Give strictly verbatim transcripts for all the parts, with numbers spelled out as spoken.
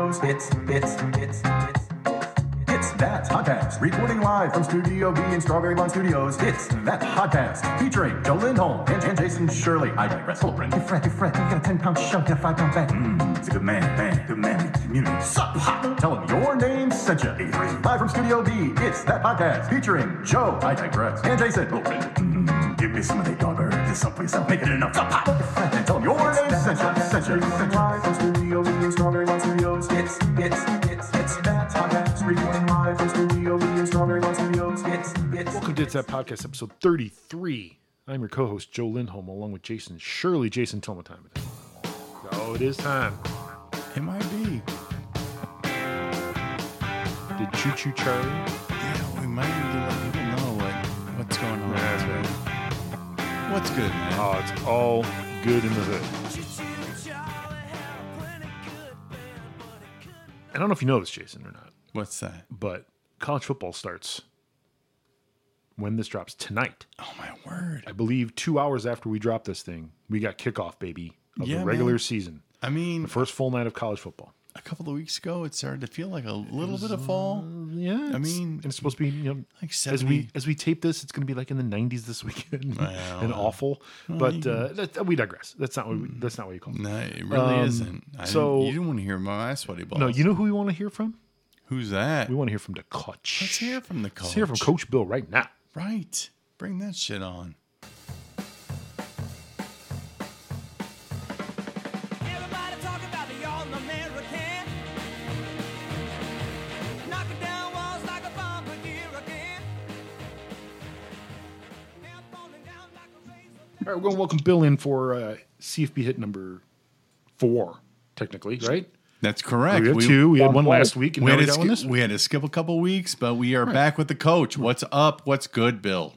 Studios. It's, it's, it's, it's. It's That Podcast, recording live from Studio B in Strawberry Lawn Studios. It's That Podcast, featuring Joe Lindholm and, and Jason Shirley. I digress. Hello, Brent. Hey, Fred, hey, Fred, you got a ten-pound chunk and a five-pound bag. Mmm, he's a good man, man, good man in the community. Sup, hot. Tell him your name sent you. Live from Studio B, it's That Podcast, featuring Joe, I digress, and Jason. Hello, Brent. Mmm, give me some of that dogger. This someplace I'm making enough. Sup, hot. And tell him your name sent you, sent you, sent you. Live from Studio B in Strawberry Lawn Studios. It's, it's, it's, it's That Podcast, recording live from Studio B in Strawberry Lawn Studios. It's, it's, Welcome to It's That Podcast, episode thirty-three. I'm your co-host, Joe Lindholm, along with Jason Shirley. Jason, tell me what time it is. Oh, it is time. It might be. Did Choo Choo Charlie? Yeah, we might need to let people know what, what's going on. That's right. What's good, man? Oh, it's all good in the hood. I don't know if you know this, Jason, or not, What's that? but college football starts when this drops tonight. Oh, my word. I believe two hours after we drop this thing, we got kickoff, baby, of Yeah, the regular man. season. I mean, The first full night of college football. a couple of weeks ago, it started to feel like a little bit of fall. Yeah, I it's- mean, and it's supposed to be, you know, like as seventy. we as we tape this, it's going to be like in the nineties this weekend, Well, and awful. well, but you can- uh, that, we digress. That's not what we, that's not what you call it. No, it really Um, isn't. I so- didn't, you didn't want to hear my sweaty balls. No, you know who we want to hear from? Who's that? We want to hear from the coach. Let's hear from the coach. Let's hear from Coach Bill right now. Right. Bring that shit on. Everybody talk about the all-American. Knocking down walls like a bomb again. Hair falling down like a razor. All right, we're going to welcome Bill in for uh, C F B hit number four, technically, right? That's correct. We had two. We had one twice. last week, and we now had, we to got one skip, this week. we had to skip a couple weeks, but we are back with the coach. What's up? What's good, Bill?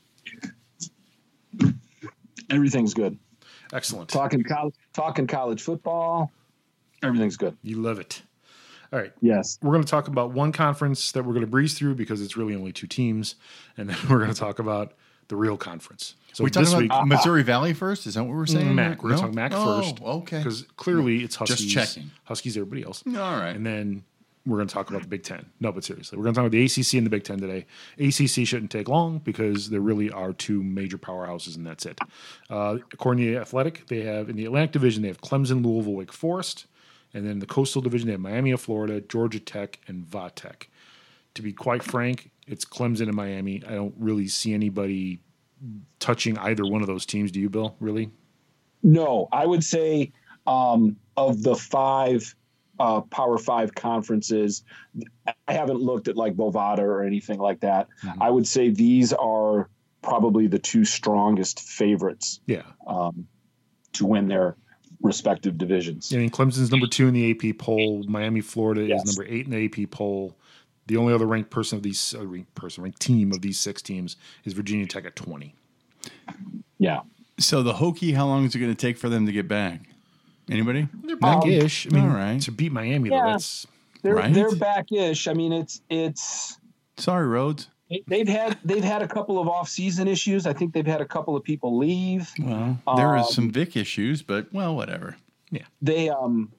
Everything's good. Excellent. Talking college, talking college football. Everything's good. You love it. All right. Yes. We're going to talk about one conference that we're going to breeze through because it's really only two teams, and then we're going to talk about the real conference. So we this talking week, about Missouri Valley first? Is that what we're saying? Mac. We're No? going to talk Mac Oh, first. okay. Because clearly it's Huskies. Just checking. Huskies, everybody else. All right. And then we're going to talk about the Big Ten. No, but seriously, we're going to talk about the A C C and the Big Ten today. A C C shouldn't take long because there really are two major powerhouses, and that's it. Uh, according to the Athletic, they have in the Atlantic Division they have Clemson, Louisville, Wake Forest, and then in the Coastal Division they have Miami of Florida, Georgia Tech, and Va Tech. To be quite frank, it's Clemson and Miami. I don't really see anybody touching either one of those teams. Do you, Bill? Really? No, I would say um, of the five uh, Power Five conferences, I haven't looked at like Bovada or anything like that. Mhm. I would say these are probably the two strongest favorites Yeah. um, to win their respective divisions. I mean, Clemson's number two in the A P poll. Miami, Florida Yes. is number eight in the A P poll. The only other ranked person of these uh, ranked person ranked team of these six teams is Virginia Tech at twenty. Yeah. So the Hokie, how long is it going to take for them to get back? Anybody? They're back-ish. I mean, all right. to beat Miami, though, Yeah. that's They're Right? they're back-ish. I mean, it's it's Sorry, Rhodes. they've had they've had a couple of off-season issues. I think they've had a couple of people leave. Well, there is Um, some Vic issues, but well, whatever. They um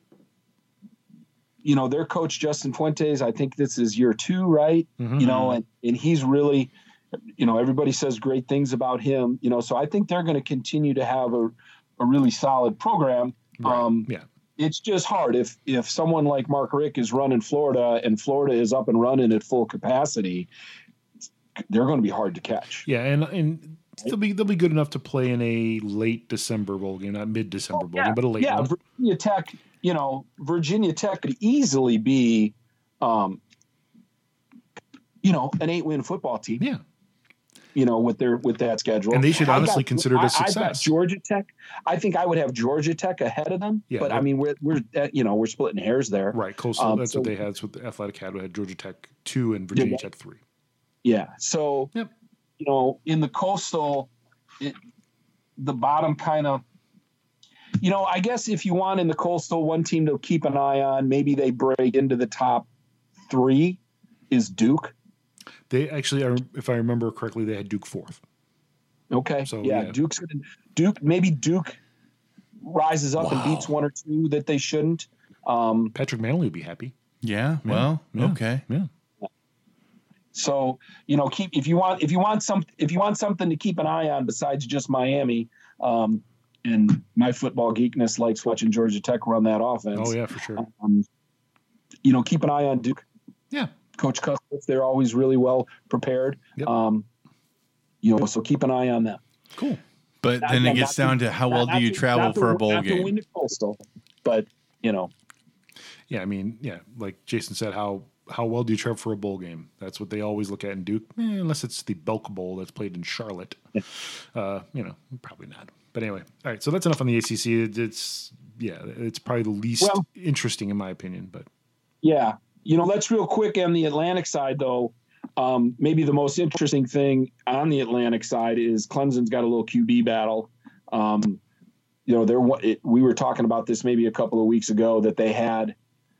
you know, their coach Justin Fuentes, I think this is year two, right? Mhm. You know, and, and he's really, you know, everybody says great things about him, you know, so I think they're going to continue to have a, a really solid program. right. Um, yeah. It's just hard if if someone like Mark Rick is running Florida and Florida is up and running at full capacity, they're going to be hard to catch. Yeah, and and they'll be they'll be good enough to play in a late December bowl game, not mid December bowl game, but a late yeah, one. Virginia Tech, you know, Virginia Tech could easily be, um, you know, an eight-win football team. Yeah. You know, with their with that schedule, And they should I honestly got- consider it a I- I got success. Georgia Tech. I think I would have Georgia Tech ahead of them. Yeah, but I that- mean, we're we're uh, you know we're splitting hairs there. Right, Coastal. Um, that's so- what they had. That's what the Athletic had. We had Georgia Tech two and Virginia Yeah. Tech three. Yeah. So, Yep. you know, in the Coastal, it, the bottom kind of, you know, I guess if you want in the Coastal, one team to keep an eye on, maybe they break into the top three, is Duke. They actually, are, if I remember correctly, they had Duke fourth. Okay. So, yeah, yeah. Duke's gonna Duke. Maybe Duke rises up and Wow. beats one or two that they shouldn't. Um, Patrick Manley would be happy. Yeah. Well, Yeah. okay. Yeah. So, you know, keep if you want if you want some if you want something to keep an eye on besides just Miami, um, and my football geekness likes watching Georgia Tech run that offense. Oh yeah, for sure. Um, you know, keep an eye on Duke. Yeah. Coach Custis, they're always really well prepared. Yep. Um, you know, so keep an eye on that. Cool. But Not- then it not gets to- down to how well not do you to- travel not to- for a bowl not to win game? the Coastal, but you know, Yeah, I mean, yeah, like Jason said, how how well do you travel for a bowl game? That's what they always look at in Duke, eh, unless it's the Belk Bowl that's played in Charlotte. Uh, you know, probably not. But anyway, all right. So that's enough on the A C C. It, it's yeah, it's probably the least Well- interesting in my opinion. But yeah. You know, let's real quick on the Atlantic side though. Um, maybe the most interesting thing on the Atlantic side is Clemson's got a little Q B battle. Um, you know, there it, we were talking about this maybe a couple of weeks ago that they had.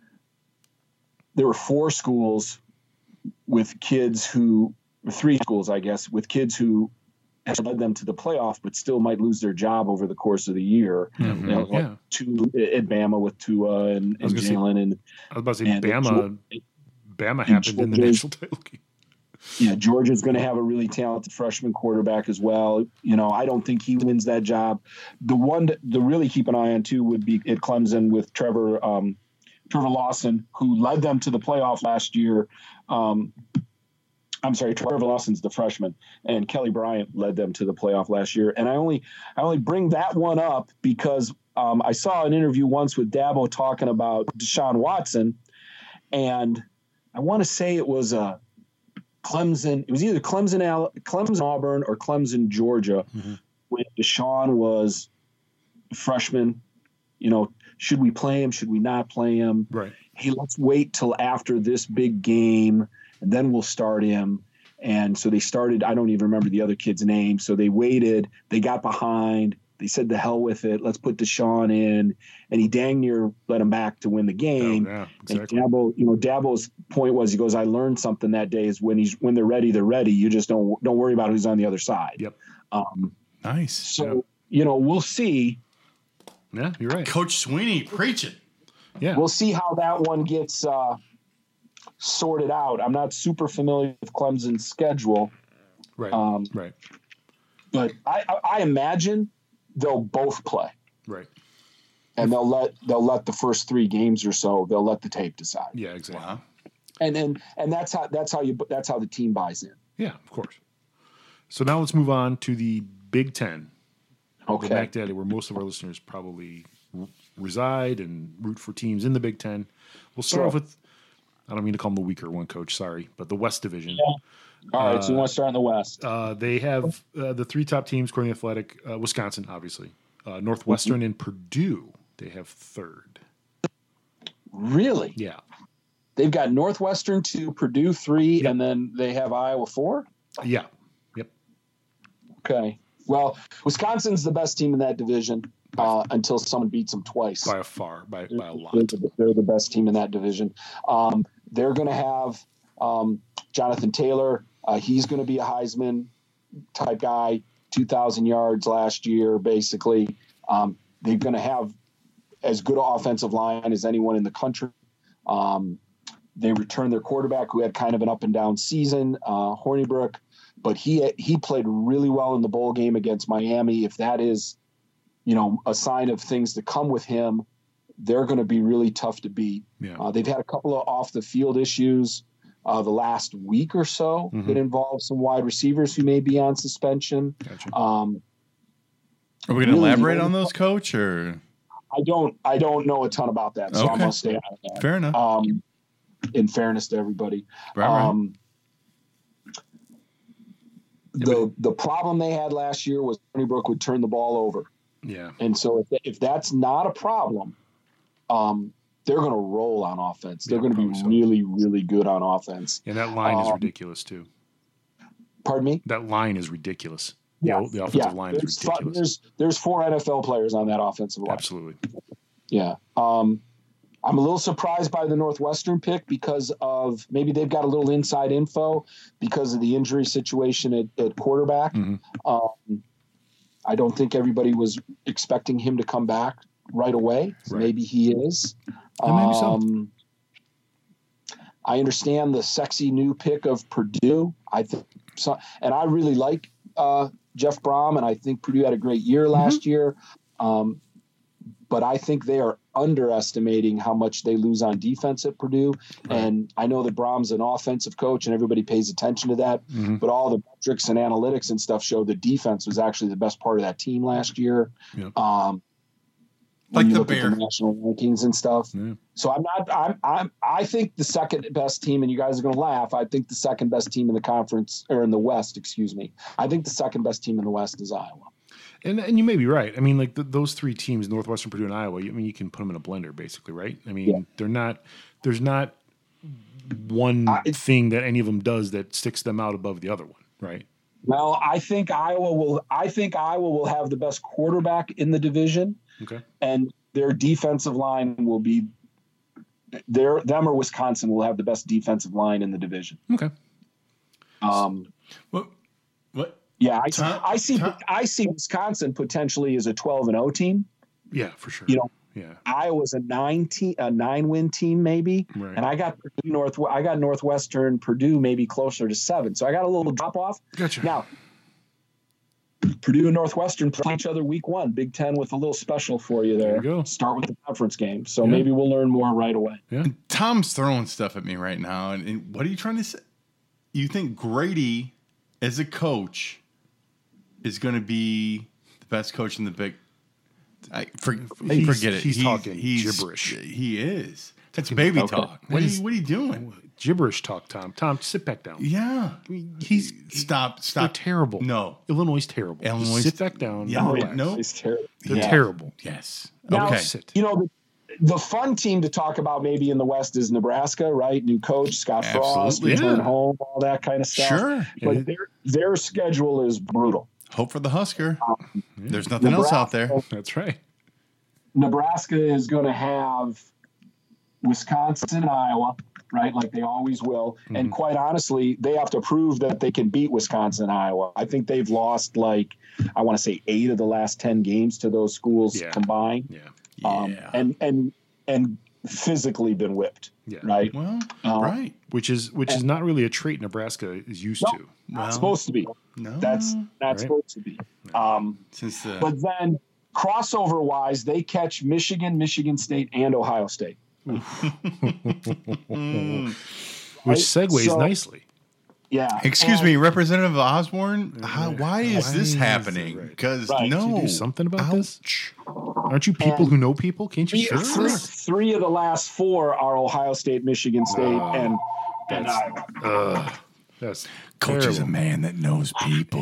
There were four schools with kids who, three schools, I guess, with kids who had led them to the playoff, but still might lose their job over the course of the year. Mhm. You know, like Yeah. two at Bama with Tua and, I was and gonna say- Jalen, and I was about to say And Bama. Georgia- Bama happened in the Georgia- national title game. yeah, Georgia's going to have a really talented freshman quarterback as well. You know, I don't think he wins that job. The one to, to really keep an eye on too would be at Clemson with Trevor um, Trevor Lawson, who led them to the playoff last year. Um, I'm sorry, Trevor Lawson's the freshman, and Kelly Bryant led them to the playoff last year. And I only I only bring that one up because um, I saw an interview once with Dabo talking about Deshaun Watson, and I want to say it was a Clemson. It was either Clemson, Al- Clemson Auburn or Clemson Georgia Mhm. when Deshaun was a freshman. You know, should we play him? Should we not play him? Right. Hey, let's wait till after this big game and then we'll start him. And so they started, I don't even remember the other kid's name. So they waited, they got behind, they said the hell with it, let's put Deshaun in. And he dang near let him back to win the Oh, game. yeah. And Exactly. Dabo, you know, Dabo's point was he goes, I learned something that day is when he's when they're ready, they're ready. You just don't don't worry about who's on the other side. Yep. Um, Nice. so you know, we'll see. Yeah, you're right. Coach Sweeney preaching. Yeah. We'll see how that one gets uh, sorted out. I'm not super familiar with Clemson's schedule, right. um, right. but I, I, I imagine they'll both play, Right. and they'll let they'll let the first three games or so they'll let the tape decide, Yeah. Exactly. Wow. and and and that's how that's how you that's how the team buys in. Yeah. Of course. So now let's move on to the Big Ten. The Okay, Mac Daddy, where most of our listeners probably r- reside and root for teams in the Big Ten. We'll start Sure. off with, I don't mean to call them the weaker one, Coach, sorry, but the West Division. all right. So you want to start in the West? Uh, they have uh, the three top teams, according to Athletic, uh, Wisconsin, obviously, uh, Northwestern, and Purdue. They have third. Really? Yeah. They've got Northwestern two, Purdue three, Yep. and then they have Iowa four. Yeah. Yep. Okay. Well, Wisconsin's the best team in that division uh, until someone beats them twice. By a far, by, by a lot. They're the, they're the best team in that division. Um, they're going to have um, Jonathan Taylor. Uh, he's going to be a Heisman type guy, two thousand yards last year, basically. Um, they're going to have as good an offensive line as anyone in the country. Um, they returned their quarterback who had kind of an up and down season, uh, Hornibrook, but he he played really well in the bowl game against Miami. If that is, you know, a sign of things to come with him, they're going to be really tough to beat. Yeah. Uh, they've had a couple of off the field issues uh, the last week or so Mhm. that involve some wide receivers who may be on suspension. Gotcha. Um, Are we going to Really, elaborate the on only- those, Coach? Or I don't I don't know a ton about that, so I'm Okay. going to stay out of that. fair enough. Um, in fairness to everybody. Right, right. Um, the the problem they had last year was Hornibrook would turn the ball over. Yeah. And so if, if that's not a problem, um, they're going to roll on offense. They're Yeah, going to be probably so. really, really good on offense. And that line is Um, ridiculous, too. Pardon me? That line is ridiculous. The, Yeah. the offensive Yeah, line is there's, fi- ridiculous. there's there's four N F L players on that offensive line. Absolutely. Yeah. Um, I'm a little surprised by the Northwestern pick because of maybe they've got a little inside info because of the injury situation at, at quarterback. Mhm. Um, I don't think everybody was expecting him to come back right away. Right. Maybe he is. And maybe so. Um, I understand the sexy new pick of Purdue. I think so, and I really like uh, Jeff Brom, and I think Purdue had a great year last Mm-hmm. year. Um, but I think they are underestimating how much they lose on defense at Purdue. Right. And I know that Brom's an offensive coach, and everybody pays attention to that. Mm-hmm. But all the metrics and analytics and stuff show the defense was actually the best part of that team last year. Yep. Um, Like when you the look at Bear. national rankings and stuff. Yeah. So I'm not. I'm. I'm. I think the second best team, and you guys are going to laugh. I think the second best team in the conference or in the West. Excuse me. I think the second best team in the West is Iowa. And and you may be right. I mean, like the, those three teams, Northwestern, Purdue, and Iowa. I mean, you can put them in a blender, basically, right? I mean, Yeah. they're not. There's not one I- thing that any of them does that sticks them out above the other one, right? Well, I think Iowa will. I think Iowa will have the best quarterback in the division, Okay. and their defensive line will be. Their them or Wisconsin will have the best defensive line in the division. Okay. Um, What? What? yeah, I, Tom- I see. Tom- I see Wisconsin potentially as a twelve and zero team. Yeah, for sure. You know, Yeah. Iowa's a nine te- a nine win team maybe, Right. and I got Purdue North. I got Northwestern, Purdue maybe closer to seven. So I got a little drop off. Gotcha. Now, Purdue and Northwestern play each other week one, Big Ten with a little special for you there. There you go. Start with the conference game. So Yeah. maybe we'll learn more right away. Yeah. Tom's throwing stuff at me right now. And, and what are you trying to say? You think Grady, as a coach, is going to be the best coach in the Big? I for, He's- forget it. he's talking gibberish. He is. That's baby Okay. talk. What are, is- you, what are you doing? Gibberish talk, Tom. Tom, sit back down. Yeah. I mean, he's Stop. they're Stop. terrible. No. Illinois is terrible. Just Illinois- sit back down. Yeah, and wait, relax. no. It's terrible. They're Yeah. terrible. Yes. Now, Okay. Sit. You know, the, the fun team to talk about maybe in the West is Nebraska, right? New coach, Scott Frost, Absolutely. return Yeah. home, all that kind of stuff. Sure. But Yeah. their, their schedule is brutal. Hope for the Husker. There's nothing else out there. That's right. Nebraska is going to have Wisconsin and Iowa, right? Like they always will. Mm-hmm. And quite honestly, they have to prove that they can beat Wisconsin and Iowa. I think they've lost like, I want to say eight of the last ten games to those schools Yeah. combined. Yeah. Um, Yeah. and, and, and physically been whipped, Yeah. right? Well, Um, right. Which is which is not really a trait Nebraska is used No. to. Not Well, supposed to be. No. That's not Right. supposed to be. Um, Since the but then crossover wise, they catch Michigan, Michigan State, and Ohio State. Which segues So- necely. Yeah. Excuse And- me, Representative Osborne. How, why is Why this is it happening? right? Because Right. no, Can you do something about this? Ouch. Aren't you people who know people? Can't you Three, fix three, this? three of the last four are Ohio State, Michigan State, Oh, and and that's- Iowa. Ugh, that's Coach is a terrible. man that knows people.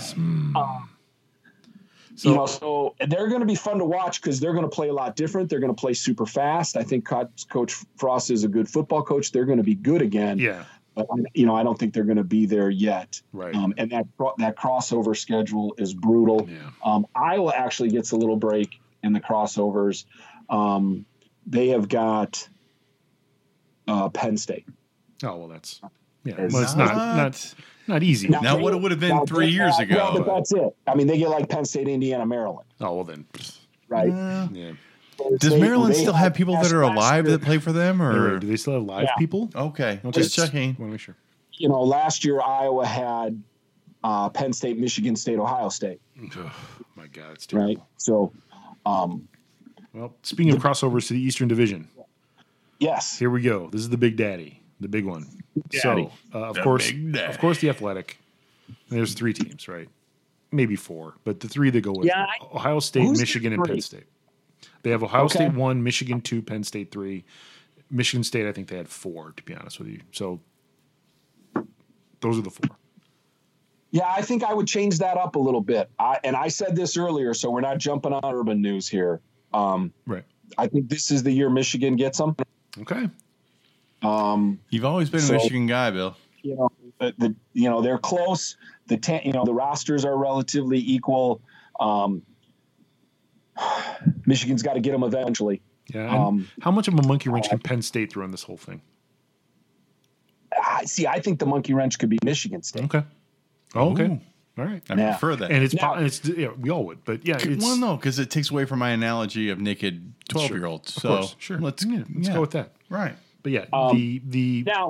So- you know, so they're going to be fun to watch because they're going to play a lot different. They're going to play super fast. I think Co- Coach Frost is a good football coach. They're going to be good again. Yeah. But, you know, I don't think they're going to be there yet. Right. Um, and that cro- that crossover schedule is brutal. Yeah. Um, Iowa actually gets a little break in the crossovers. Um, they have got uh, Penn State. Oh well, that's yeah. It's Well, it's not not not easy. Now- Now, what it would have been Now, three they- years uh, ago. Well, but that's it. I mean, they get like Penn State, Indiana, Maryland, Oh well, then. right? Uh, Yeah. does They- Maryland they still have people that are last alive year- that play for them, or Wait, do they still have live Yeah. people? okay? Okay. Just checking. Want to make sure. You know, last year Iowa had uh, Penn State, Michigan State, Ohio State, Ugh, my God, it's terrible. right? So, um, Well, speaking of crossovers to the Eastern Division, yes, here we go. This is the Big Daddy, the big one. Daddy. So, uh, of The course, Big Daddy. of course, the Athletic. And there's three teams, right? Maybe four, but the three that go with Yeah, it. I- Ohio State, Who's Michigan, and three? Penn State. They have Ohio Okay. State one, Michigan two, Penn State three. Michigan State, I think they had four, to be honest with you. So those are the four. yeah, I think I would change that up a little bit. I, and I said this earlier, so we're not jumping on urban news here. Um, Right. I think this is the year Michigan gets them. Okay. Um, You've always been So- a Michigan guy, Bill. you know, the, the you know they're close. The ten, you know the rosters are relatively equal. Um, Michigan's got to get them eventually. Yeah. and Um, how much of a monkey wrench can Penn State throw in this whole thing? I see. I think the monkey wrench could be Michigan State. Okay. Oh, okay. Ooh. All right. I Yeah. prefer that. And it's, Now- po- it's yeah, we all would, but yeah, it's well, no, because it takes away from my analogy of naked twelve-year-olds. Of So course, sure. let's yeah, let's yeah. go with that. Right. But yeah, Um, the the Now,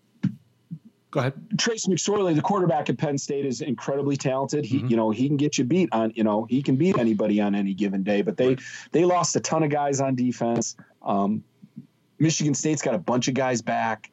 go ahead. Trace McSorley, the quarterback at Penn State, is incredibly talented. He, Mm-hmm. you know, he can get you beat on, you know, he can beat anybody on any given day. But they they lost a ton of guys on defense. Um, Michigan State's got a bunch of guys back.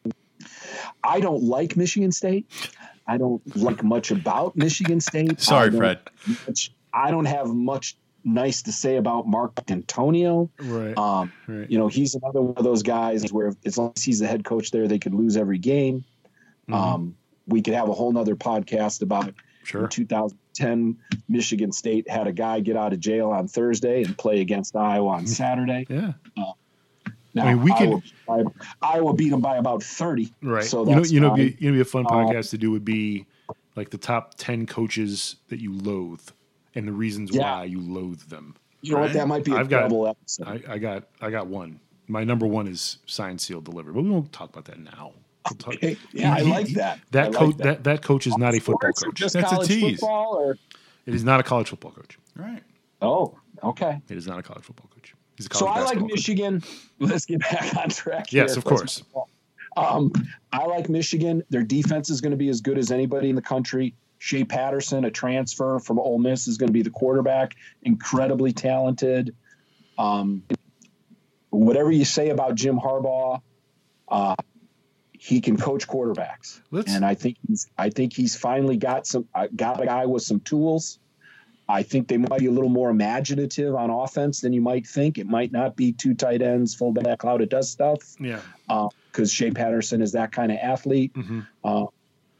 I don't like Michigan State. I don't like much about Michigan State. Sorry, I don't Fred. much- I don't have much nice to say about Mark D'Antonio. Right. Um, right. You know, he's another one of those guys where as long as he's the head coach there, they could lose every game. Mm-hmm. Um, we could have a whole nother podcast about Sure. in two thousand ten, Michigan State had a guy get out of jail on Thursday and play against Iowa on Saturday. Yeah. Now, I mean, we could- Iowa, Iowa beat them by about thirty. Right. So you know, that's you know, fine. be, you know, be a fun Uh, podcast to do would be like the top ten coaches that you loathe and the reasons Yeah. why you loathe them. You know what? That might be a I've got- double episode. I, I got, I got one. My number one is signed, sealed, delivered. But we won't talk about that now. We'll talk- Okay. Yeah, I he- like he- that. I That like coach, that. that. that coach is not a football Sports or coach. Just That's a college tease. football, or It is not a college football coach. Right. oh, okay. It is not a college football coach. He's a So college I like basketball coach. Michigan. Let's get back on track. Yes, here. of course. Um, I like Michigan. Their defense is going to be as good as anybody in the country. Shea Patterson, a transfer from Ole Miss, is going to be the quarterback. Incredibly talented. Um, whatever you say about Jim Harbaugh, uh, he can coach quarterbacks, Let's- and I think he's. I think he's finally got some. Uh, got a guy with some tools. I think they might be a little more imaginative on offense than you might think. It might not be two tight ends, fullback, cloud it does stuff. Yeah. Because Shea Patterson is that kind of athlete. Mhm. Uh,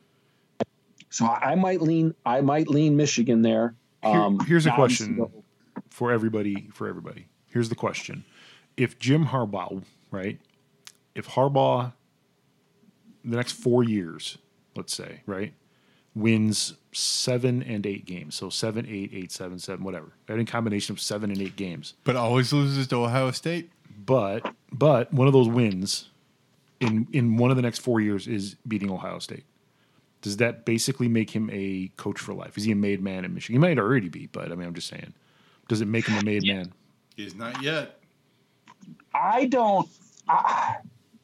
so I, I might lean. I might lean Michigan there. Here- Um, here's a now, question for everybody. For everybody, here's the question: if Jim Harbaugh, right? If Harbaugh, the next four years, let's say, right, wins seven and eight games, so seven, eight, eight, seven, seven, whatever, any combination of seven and eight games, But always loses to Ohio State. but but one of those wins in in one of the next four years is beating Ohio State. Does that basically make him a coach for life? Is he a made man in Michigan? He might already be, but I mean, I'm just saying. Does it make him a made man? He's not yet. I don't. I,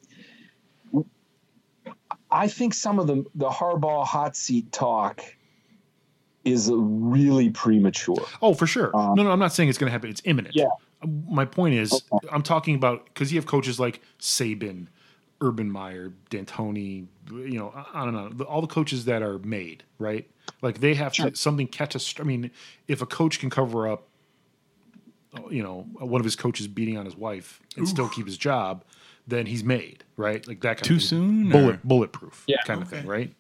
I think some of the the Harbaugh hot seat talk is really premature. Oh, for sure. Um, no, no, I'm not saying it's going to happen. It's imminent. Yeah. My point is, Okay. I'm talking about because you have coaches like Saban, Urban Meyer, D'Antoni, you know, on and on. All the coaches that are made, right? Like they have Sure. to something catch us. I mean, if a coach can cover up, you know, one of his coaches beating on his wife and still keep his job, then he's made, right? Like that kind Too of thing. soon, Bullet, or- bulletproof, Yeah. kind of Okay. thing, right?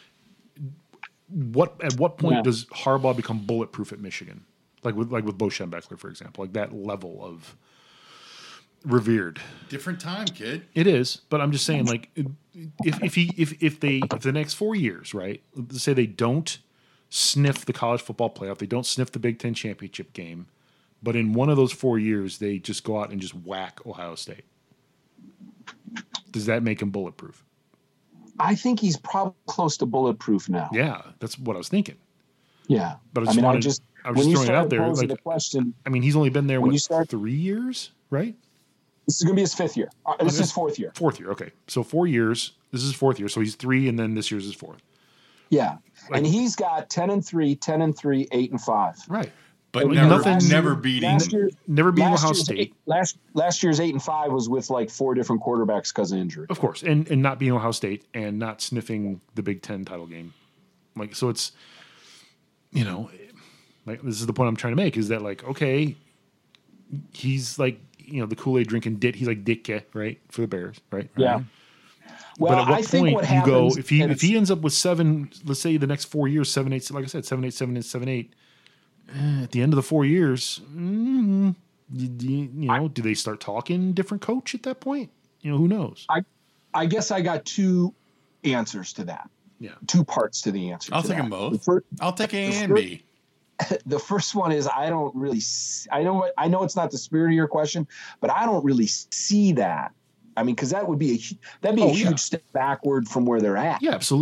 What at what point Yeah. does Harbaugh become bulletproof at Michigan? Like with like with Bo Schembechler, for example, like that level of revered. Different time, kid. It is, but I'm just saying, like, if if he if if they if the next four years, right? Let's say they don't sniff the college football playoff, they don't sniff the Big Ten championship game, but in one of those four years they just go out and just whack Ohio State. Does that make him bulletproof? I think he's probably close to bulletproof now. Yeah, that's what I was thinking. Yeah. But I I just mean, I wanted- just I was when just you throwing it out start there, posing like- the question, I mean, he's only been there When what you start- three years, right? this is going to be his fifth year. Uh, this is his fourth year. Fourth year. Okay, so four years. This is fourth year. So he's three, and then this year's his fourth. Yeah. Like- and he's got ten and three, ten and three, eight and five. Right. But Like, never, nothing- never beating. Last year, Never beating last Ohio year's State. eight, last last year's eight and five was with like four different quarterbacks because of injury. Of course, and and not being Ohio State and not sniffing the Big Ten title game, like so it's, you know, like this is the point I'm trying to make is that like okay, he's like you know the Kool-Aid drinking dit he's like Ditka right for the Bears right Yeah. Well, but at what I think point what you happens go if he and if he ends up with seven let's say the next four years seven eight like I said seven eight seven eight seven eight eh, at the end of the four years mm, you, you, you know do they start talking different coach at that point you know who knows I, I guess I got two answers to that. yeah Two parts to the answer. I'll to take that. them both. The, fir- I'll take A the and fir- B. the first one is I don't really. See, I know. what- I know it's not the spirit of your question, but I don't really see that. I mean, because that would be a hu- that'd be Oh, a huge yeah. step backward from where they're at. yeah absolutely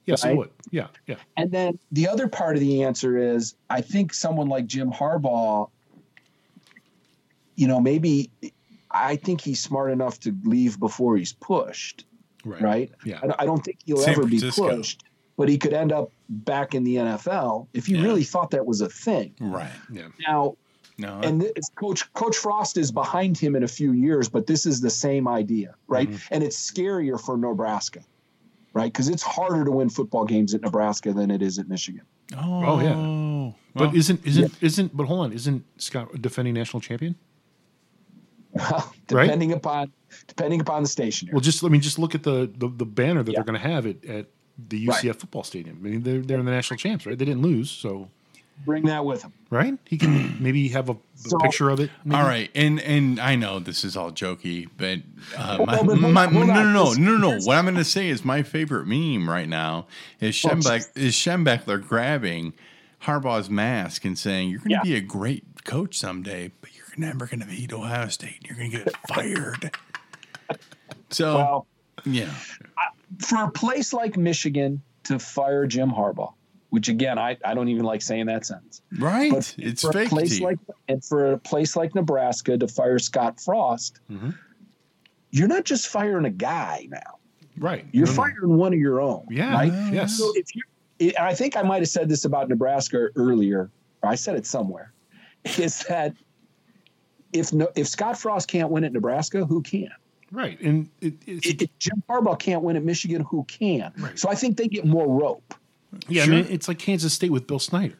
Yes, Right? it would. Yeah, yeah. And then the other part of the answer is I think someone like Jim Harbaugh, you know, maybe I think he's smart enough to leave before he's pushed, Right. right? Yeah. I don't- I don't think he'll San ever Francisco. be pushed, but he could end up back in the N F L if he Yeah. really thought that was a thing. Right. Yeah. Now, No. and this, Coach Coach Frost is behind him in a few years, but this is the same idea, right? Mm-hmm. And it's scarier for Nebraska, right? Because it's harder to win football games at Nebraska than it is at Michigan. oh, Oh, yeah. Well, But isn't isn't isn't but hold on, isn't Scott a defending national champion? depending upon depending upon the station. Here. Well, just I mean, just look at the the, the banner that Yeah. they're going to have at, at the U C F football stadium. I mean, they're they're in the national champs, right? They didn't lose, so Bring that with him. right. He can maybe have a, a So- picture of it. maybe? all right, and and I know this is all jokey, but uh, Well, my, but hold my, on, hold no, no, on. no, This- no, no. here's- What I'm going to say is my favorite meme right now is Oh, Schembeck is Schembechler grabbing Harbaugh's mask and saying, "You're going to Yeah. be a great coach someday, but you're never going to beat Ohio State. You're going to get fired." So, Well, yeah, for a place like Michigan to fire Jim Harbaugh, which again, I, I don't even like saying that sentence. right. But It's for a fake. place tea. like and for a place like Nebraska to fire Scott Frost, Mm-hmm. you're not just firing a guy now. Right. You're No, no. firing one of your own. Yeah. Right? Yes. So if you, it, I think I might have said this about Nebraska earlier, or I said it somewhere, is that if no, if Scott Frost can't win at Nebraska, who can? Right. And it, it's If if Jim Harbaugh can't win at Michigan, who can? Right. So I think they get more rope. yeah. Sure. I mean, it's like Kansas State with Bill Snyder.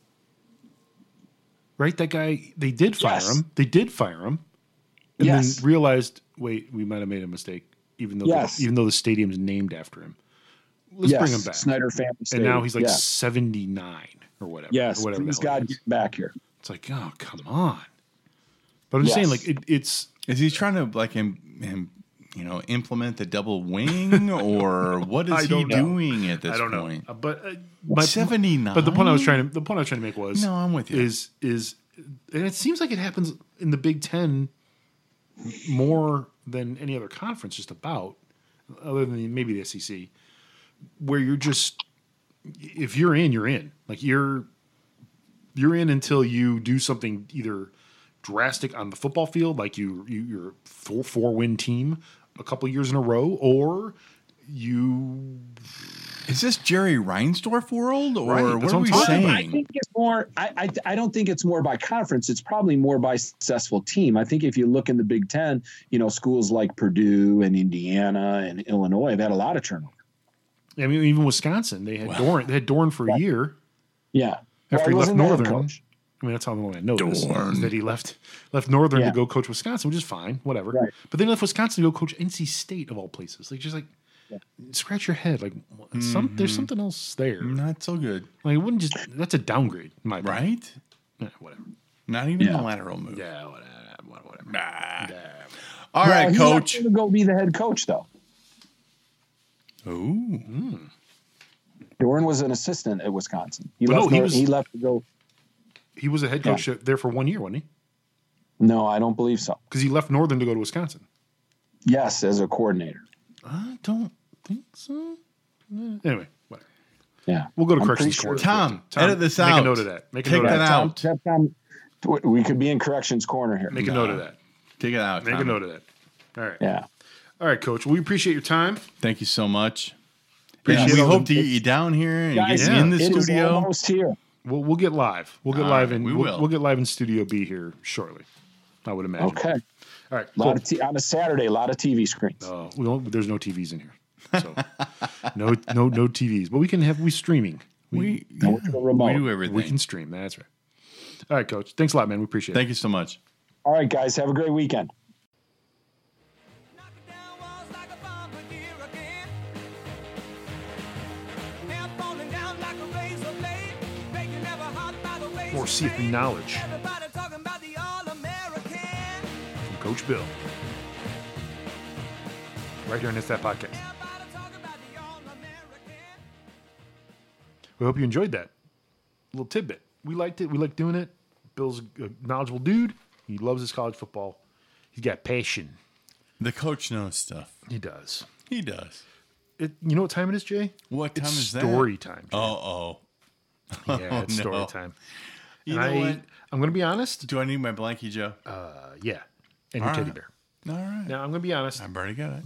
Right. That guy. They did fire Yes. him. They did fire him, and Yes. then realized, wait, we might have made a mistake. Even though Yes. the, even though the stadium's named after him, let's yes, bring him back. Snyder family. And Stadium. now he's like yes, seventy-nine or whatever. yes. or whatever the Please hell he God, is. get back here. It's like, oh, come on. But I'm just saying, Yes. like, it, it's Is he trying to like him, him you know, implement the double wing, or what I is he don't know. doing at this I don't point? know, Uh, but uh, my, seventy-nine. But the point I was trying to the point I was trying to make was No, I'm with you. Is is and it seems like it happens in the Big Ten more than any other conference, just about, other than maybe the S E C, where you're just if you're in, you're in. Like you're you're in until you do something either drastic on the football field, like you, you you're a four four win team a couple years in a row, or you Is this Jerry Reinsdorf world, or Right, what that's are what we I'm talking about. I saying? think it's more. I, I I don't think it's more by conference. It's probably more by successful team. I think if you look in the Big Ten, you know, schools like Purdue and Indiana and Illinois have had a lot of turnover. I mean, even Wisconsin, they had Dorn. They had Dorn for a year Yeah, after Well, he left wasn't the head Northern. coach. I mean, that's how the only I know this Dorn. is that he left left Northern Yeah. to go coach Wisconsin, which is fine, whatever. Right. But then he left Wisconsin to go coach N C State of all places. Like, just like scratch your head. Like, some Mm-hmm. there's something else there. Not so good, Like, it wouldn't just. That's a downgrade, in my opinion. right? Yeah, whatever. Not even Yeah. a lateral move. Yeah, whatever. Whatever. Nah. All Well, right, he's not coach. going to go be the head coach though. Ooh. Dorn was an assistant at Wisconsin. He Well, no, left. he Nor- was- he left to go. He was a head coach there for one year, wasn't he? No, I don't believe so. Because he left Northern to go to Wisconsin. Yes, as a coordinator. I don't think so. Eh, Anyway, whatever. Yeah, We'll go to I'm corrections pretty corner. sure- Tom, Tom, edit this make out. a note of that. Make a Take note of that that. out. Tom, Tom, Tom, we could be in corrections corner here. Make a note of that. Take it out. Make a Tommy. note of that. All right. Yeah. All right, Coach. We appreciate your time. Thank you so much. Appreciate we all hope the- to get you down here and Guys, get you yeah, in the it is studio. almost here. We'll we'll get live. We'll get All live right, in we we'll, will. we'll get live in Studio B here shortly. I would imagine. Okay. All right. A lot Cool. of t- on a Saturday, a lot of T V screens. Uh, we don't, there's no T Vs in here, so no no no T Vs. But we can have we streaming. We We, No, it's a remote. we do everything. we can stream. That's right. All right, Coach. Thanks a lot, man. We appreciate Thank it. you so much. All right, guys, have a great weekend. Knocking down walls like a bombardier again. Hair falling down like a razor blade. Bacon never hot by the way. More Seath knowledge Everybody talking about the All-American. from Coach Bill. Right here on It's That Podcast. Everybody talking about the All-American. We hope you enjoyed that little tidbit. We liked it. We like doing it. Bill's a knowledgeable dude. He loves his college football. He's got passion. The coach knows stuff. He does. He does. it, you know what time it is, Jay? What time it's is that? story time. Jay. Oh, oh. yeah, it's no. story time. You And know I, what? I'm going to be honest. Do I need my blankie, Joe? Uh, yeah, and your All teddy right. bear. All right. Now I'm going to be honest. I've already got it.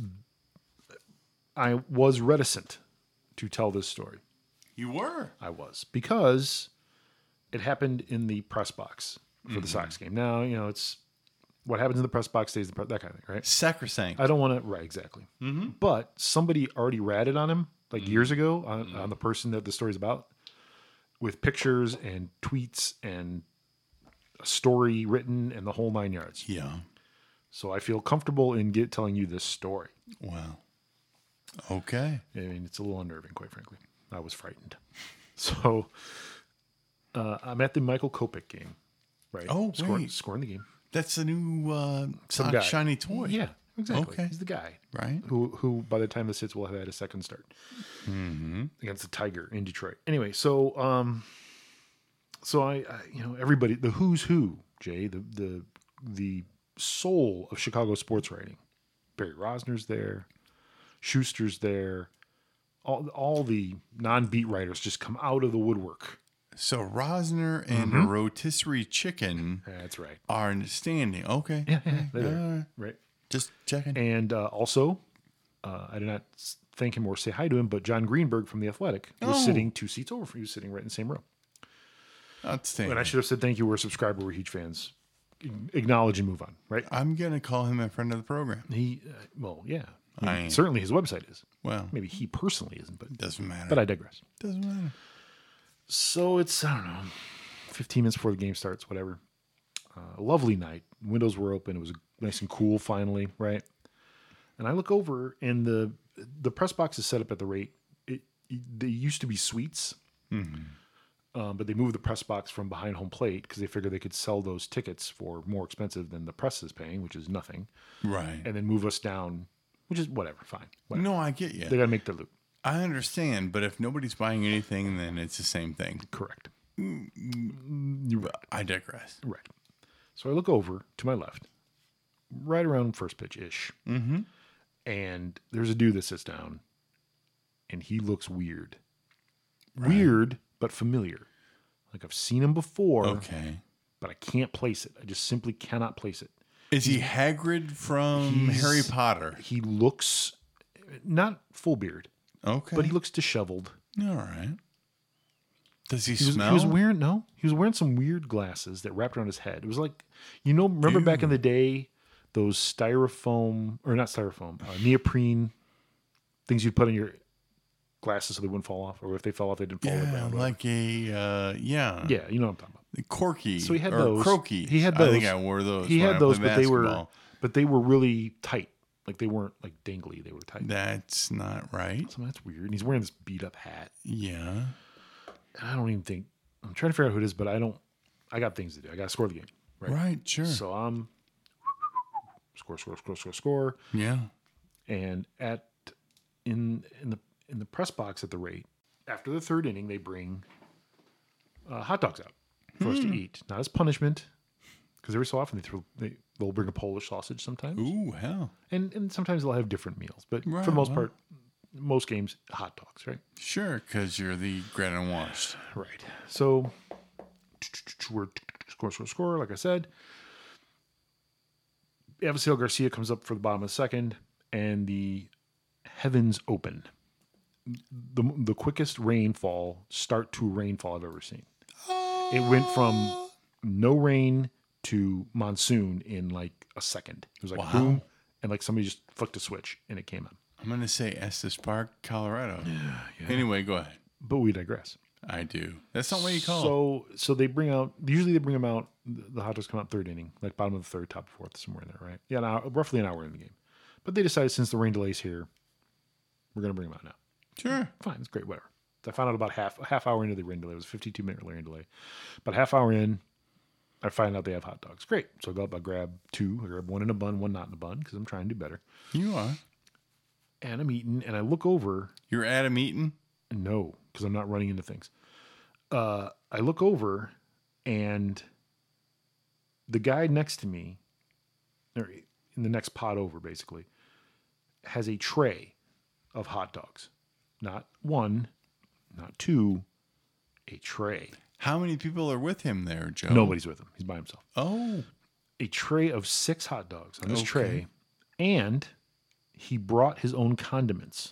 I was reticent to tell this story. You were. I was because it happened in the press box for Mm-hmm. the Sox game. Now you know it's what happens in the press box stays in the press, that kind of thing, right? Sacrosanct. I don't want to right exactly, Mm-hmm. but somebody already ratted on him like years ago on, on the person that the story's about, with pictures and tweets and a story written and the whole nine yards. Yeah. So I feel comfortable in get, telling you this story. Wow. Okay. I mean, it's a little unnerving, quite frankly. I was frightened. So uh, I'm at the Michael Kopech game, right? Oh, scoring, wait. scoring the game. That's the new uh, Some Sox guy. shiny toy. Yeah, exactly. Okay. He's the guy, Right. Who, who by the time this hits, will have had a second start Mm-hmm. against the Tiger in Detroit. Anyway, so um, so I, I, you know, everybody, the who's who, Jay, the the the soul of Chicago sports writing. Barry Rosner's there, Schuster's there. All all the non-beat writers just come out of the woodwork. So Rosner and Mm-hmm. a rotisserie chicken That's right. are standing. Okay. Yeah, yeah, they're All there. right. Right. Just checking. And uh, also, uh, I did not s- thank him or say hi to him, but John Greenberg from The Athletic was Oh. sitting two seats over. He was sitting right in the same row. Outstanding. And I should have said thank you. We're a subscriber. We're huge fans. Acknowledge and move on. Right? I'm going to call him a friend of the program. He, uh, well, yeah. I mean, I- certainly his website is. Well, Maybe he personally isn't, but doesn't matter. but I digress. doesn't matter. So it's, I don't know, fifteen minutes before the game starts, whatever. Uh, a lovely night. Windows were open. It was nice and cool finally, right? And I look over, and the the press box is set up at the rate. It, it they used to be suites, um, but they moved the press box from behind home plate because they figured they could sell those tickets for more expensive than the press is paying, which is nothing, Right. and then move us down, which is whatever, fine. Whatever. No, I get you. They got to make their loot. I understand, but if nobody's buying anything, then it's the same thing. Correct. You're right. I digress. Right. So I look over to my left, right around first pitch ish. Mm-hmm. And there's a dude that sits down, and he looks weird. Weird, but familiar. Like I've seen him before, Okay. but I can't place it. I just simply cannot place it. Is he Hagrid from He's- Harry Potter? He looks not full beard, Okay. but he looks disheveled. All right. Does he, He was, smell? he was wearing no. He was wearing some weird glasses that wrapped around his head. It was like, you know, remember back in the day, those styrofoam or not styrofoam, uh, neoprene things you'd put in your glasses so they wouldn't fall off, or if they fell off, they didn't fall yeah, down. like a uh, yeah, yeah, you know what I'm talking about. corky. So he had or those. croaky. He had I think those. I wore those. He when had I those, played but they were, basketball. but they were really tight. Like they weren't like dangly. They were tight. That's not right. So that's weird. And he's wearing this beat up hat. Yeah. I don't even think I'm trying to figure out who it is, but I don't. I got things to do. I got to score the game. Right. Right. Sure. So I'm score, score, score, score, score, yeah. and at in in the in the press box at the rate after the third inning, they bring uh, hot dogs out for us to eat, not as punishment, because every so often they throw they they'll bring a Polish sausage sometimes, Ooh, hell. and and sometimes they'll have different meals, but Right, for the most well. part, most games hot dogs, right? Sure, because you're the grit and washed. Right. So we're score, score, score. Like I said, Avisail Garcia comes up for the bottom of the second, and the heavens open. The the quickest rainfall, start to rainfall I've ever seen. It went from no rain to monsoon in like a second. It was like Wow. boom, and like somebody just flicked a switch and it came on. I'm going to say Estes Park, Colorado. Anyway, go ahead. But we digress. I do. That's not what you call it. So so they bring out usually they bring them out. The hot dogs come out third inning, like bottom of the third, top of the fourth, somewhere in there, right? Yeah, an hour, roughly an hour in the game. But they decided since the rain delay's here, we're gonna bring them out now. Sure. Fine, it's great, whatever. I found out about half a half hour into the rain delay. It was a fifty-two minute rain delay. But half hour in, I find out they have hot dogs. Great. So I go up, I grab two. I grab one in a bun, one not in a bun, because I'm trying to do better. You are. And I'm eating, and I look over. You're Adam Eaton? No, because I'm not running into things. Uh, I look over, and the guy next to me, or in the next pot over, basically, has a tray of hot dogs. Not one, not two, a tray. How many people are with him there, Joe? Nobody's with him. He's by himself. Oh. A tray of six hot dogs on this Okay. tray, and he brought his own condiments.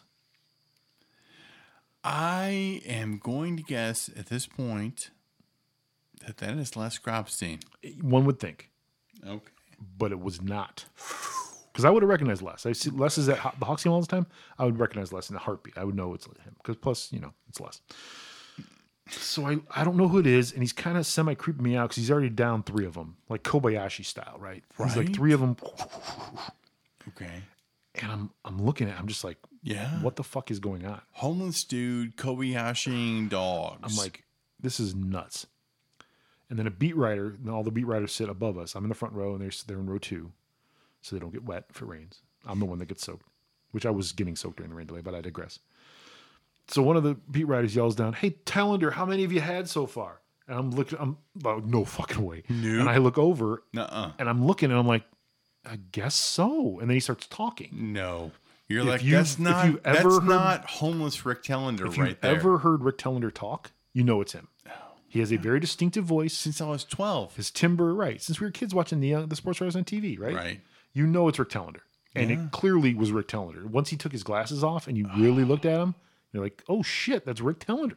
I am going to guess at this point that that is Les Grobstein. One would think, Okay. but it was not. Because I would have recognized Les. I see Les is at Ho- the Hawks game all the time. I would recognize Les in a heartbeat. I would know it's him. Because plus, you know, it's Les. So I, I don't know who it is, and he's kind of semi creeping me out because he's already down three of them, like Kobayashi style, right? He's like Right. three of them, Okay. and I'm I'm looking at, it, I'm just like, Yeah. what the fuck is going on? Homeless dude, Kobayashi dogs. I'm like, this is nuts. And then a beat writer, and all the beat writers sit above us. I'm in the front row, and they're they're in row two, so they don't get wet if it rains. I'm the one that gets soaked, which I was getting soaked during the rain delay, but I digress. So one of the beat writers yells down, "Hey, Tellender, how many have you had so far?" And I'm looking, I'm like, no fucking way. Nope. And I look over, Nuh-uh. and I'm looking, and I'm like, I guess so. And then he starts talking. No. You're If like, you've- that's if not, you've ever that's heard- not homeless Rick Tellender If right you've there. ever heard Rick Tellender talk, you know it's him. He has a very distinctive voice. Since I was twelve. His timbre, right? Since we were kids watching the uh, the sports writers on T V, right? Right. You know it's Rick Tellender, and Yeah. it clearly was Rick Tellender. Once he took his glasses off, and you really looked at him, you're like, "Oh shit, that's Rick Tellender."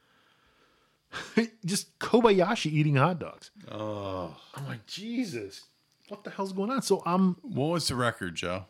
Just Kobayashi eating hot dogs. Oh. I'm like, Jesus, what the hell's going on? So I'm. What was the record, Joe?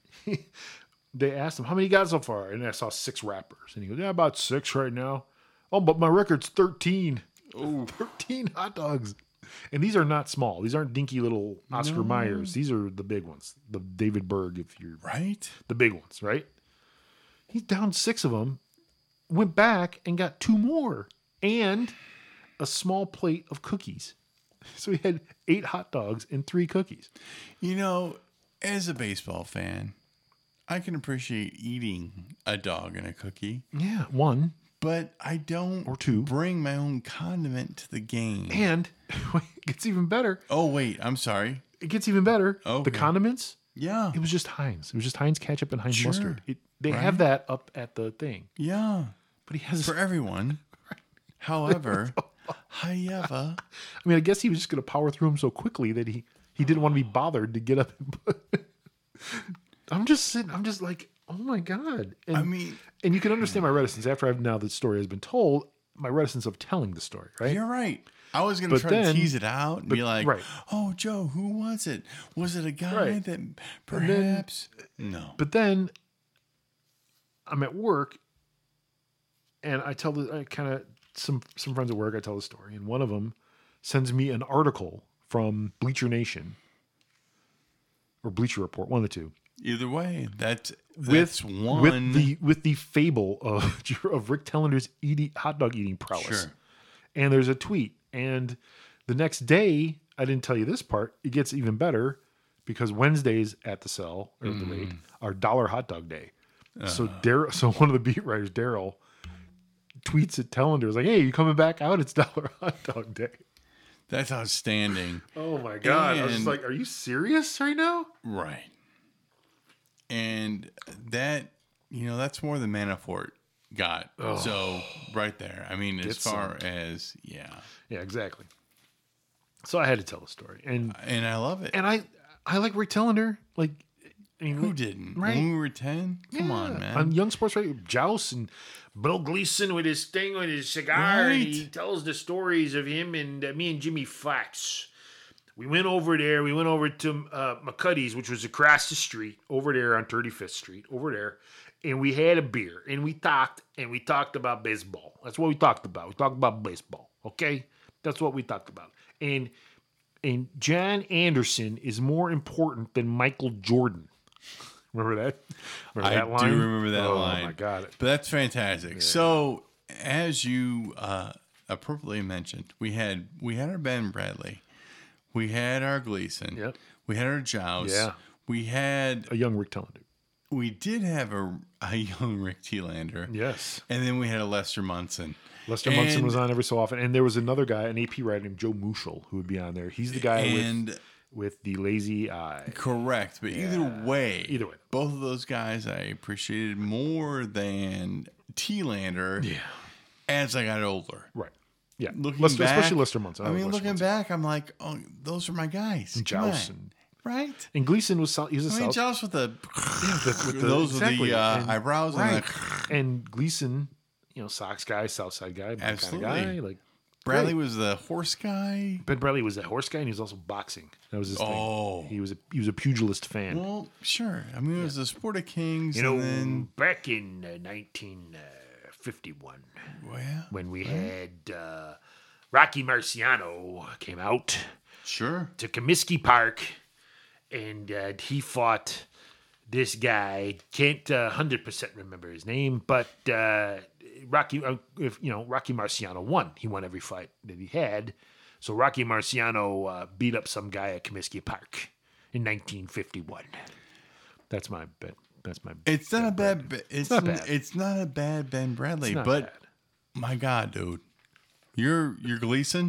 They asked him, "How many you got so far?" And I saw six rappers, and he goes, "Yeah, about six right now." Oh, but my record's thirteen. Oh, thirteen hot dogs. And these are not small. These aren't dinky little Oscar Myers. These are the big ones. The David Berg, if you're Right? the big ones, right? He's down six of them, went back and got two more and a small plate of cookies. So he had eight hot dogs and three cookies. You know, as a baseball fan, I can appreciate eating a dog and a cookie, Yeah, one. but I don't Or two. bring my own condiment to the game. And it gets even better. Oh, wait, I'm sorry. It gets even better. Okay. The condiments, Yeah. it was just Heinz. It was just Heinz ketchup and Heinz Sure. mustard. It, they Right. have that up at the thing. Yeah. But he has. For everyone. However, however, I mean, I guess he was just going to power through them so quickly that he he didn't want to be bothered to get up. And put, I'm just sitting. I'm just like, oh my god. And, I mean, and you can understand my reticence after I've now the story has been told. My reticence of telling the story, right? you're right. I was going to But try then- to tease it out and but- be like, right. oh, Joe, who was it? Was it a guy Right. that then- perhaps? no. But then I'm at work, and I tell the I kind of some some friends at work. I tell the story, and one of them sends me an article from Bleacher Nation or Bleacher Report, one of the two. Either way, that's, with that's one. with the with the fable of of Rick Tellender's eating hot dog eating prowess. Sure. And there's a tweet, and the next day, I didn't tell you this part. It gets even better because Wednesdays at the cell or the rate are dollar hot dog day. So Dar- so one of the beat writers, Daryl, tweets at Tellender, is like, "Hey, you coming back out? It's dollar hot dog day." That's outstanding. Oh my god! I was just And- like, "Are you serious right now?" Right. And that, you know, that's more than Manafort got. So, right there. I mean, as Get far as, yeah. Yeah, exactly. So I had to tell the story, and And I love it. and I I like Rick Tellender. Like, I mean, Who didn't? Right. When we were ten? Come on, Yeah. man. On Young Sports Radio, Joust and Bill Gleason with his thing with his cigar. And he Right. tells the stories of him and uh, me and Jimmy Fox. We went over there. We went over to uh, McCuddy's, which was across the street, over there on thirty-fifth Street, over there. And we had a beer, and we talked, and we talked about baseball. That's what we talked about. We talked about baseball, okay? That's what we talked about. And and John Anderson is more important than Michael Jordan. Remember that? Remember I that line? do remember that oh, line. Oh, my God. But that's fantastic. So, as you uh, appropriately mentioned, we had we had our Ben Bradley. We had our Gleason. Yep. We had our Joust. Yeah. We had A young Rick Tellender. we did have a, a young Rick Telander. Yes. And then we had a Lester Munson. Lester Munson And- was on every so often. And there was another guy, an A P writer named Joe Muschel, who would be on there. He's the guy with And with the lazy eye. Correct. But either way, Either way. both of those guys I appreciated more than T-Lander Yeah. as I got older. Right. Yeah. Looking Lester, back, especially Lester Munson. I mean, like Lester looking Munson. back, I'm like, oh, those are my guys. And Come Joust on. and, Right? and Gleason was sol- he was a I mean, South. Joust with the, with- with the- those exactly. with the uh, And- eyebrows right. and the, And Gleason, you know, Sox guy, South Side guy, that Absolutely. kind of guy. Like Bradley great. was the horse guy. Ben Bradley was a horse guy, and he was also boxing. That was his Oh. thing. He was a he was a pugilist fan. Well, sure. I mean, it was the Sport of Kings. you know, and then, back in uh, nineteen fifty-one, well, yeah, when we had uh, Rocky Marciano came out sure. to Comiskey Park, and uh, he fought this guy. Can't uh, one hundred percent remember his name, but uh, Rocky, uh, if you know, Rocky Marciano won. He won every fight that he had. So Rocky Marciano uh, beat up some guy at Comiskey Park in nineteen fifty-one. That's my bet. That's my. It's not a bad. ba- It's not not bad. It's not a bad Ben Bradley, It's not but bad. my God, dude, you're you're Gleason.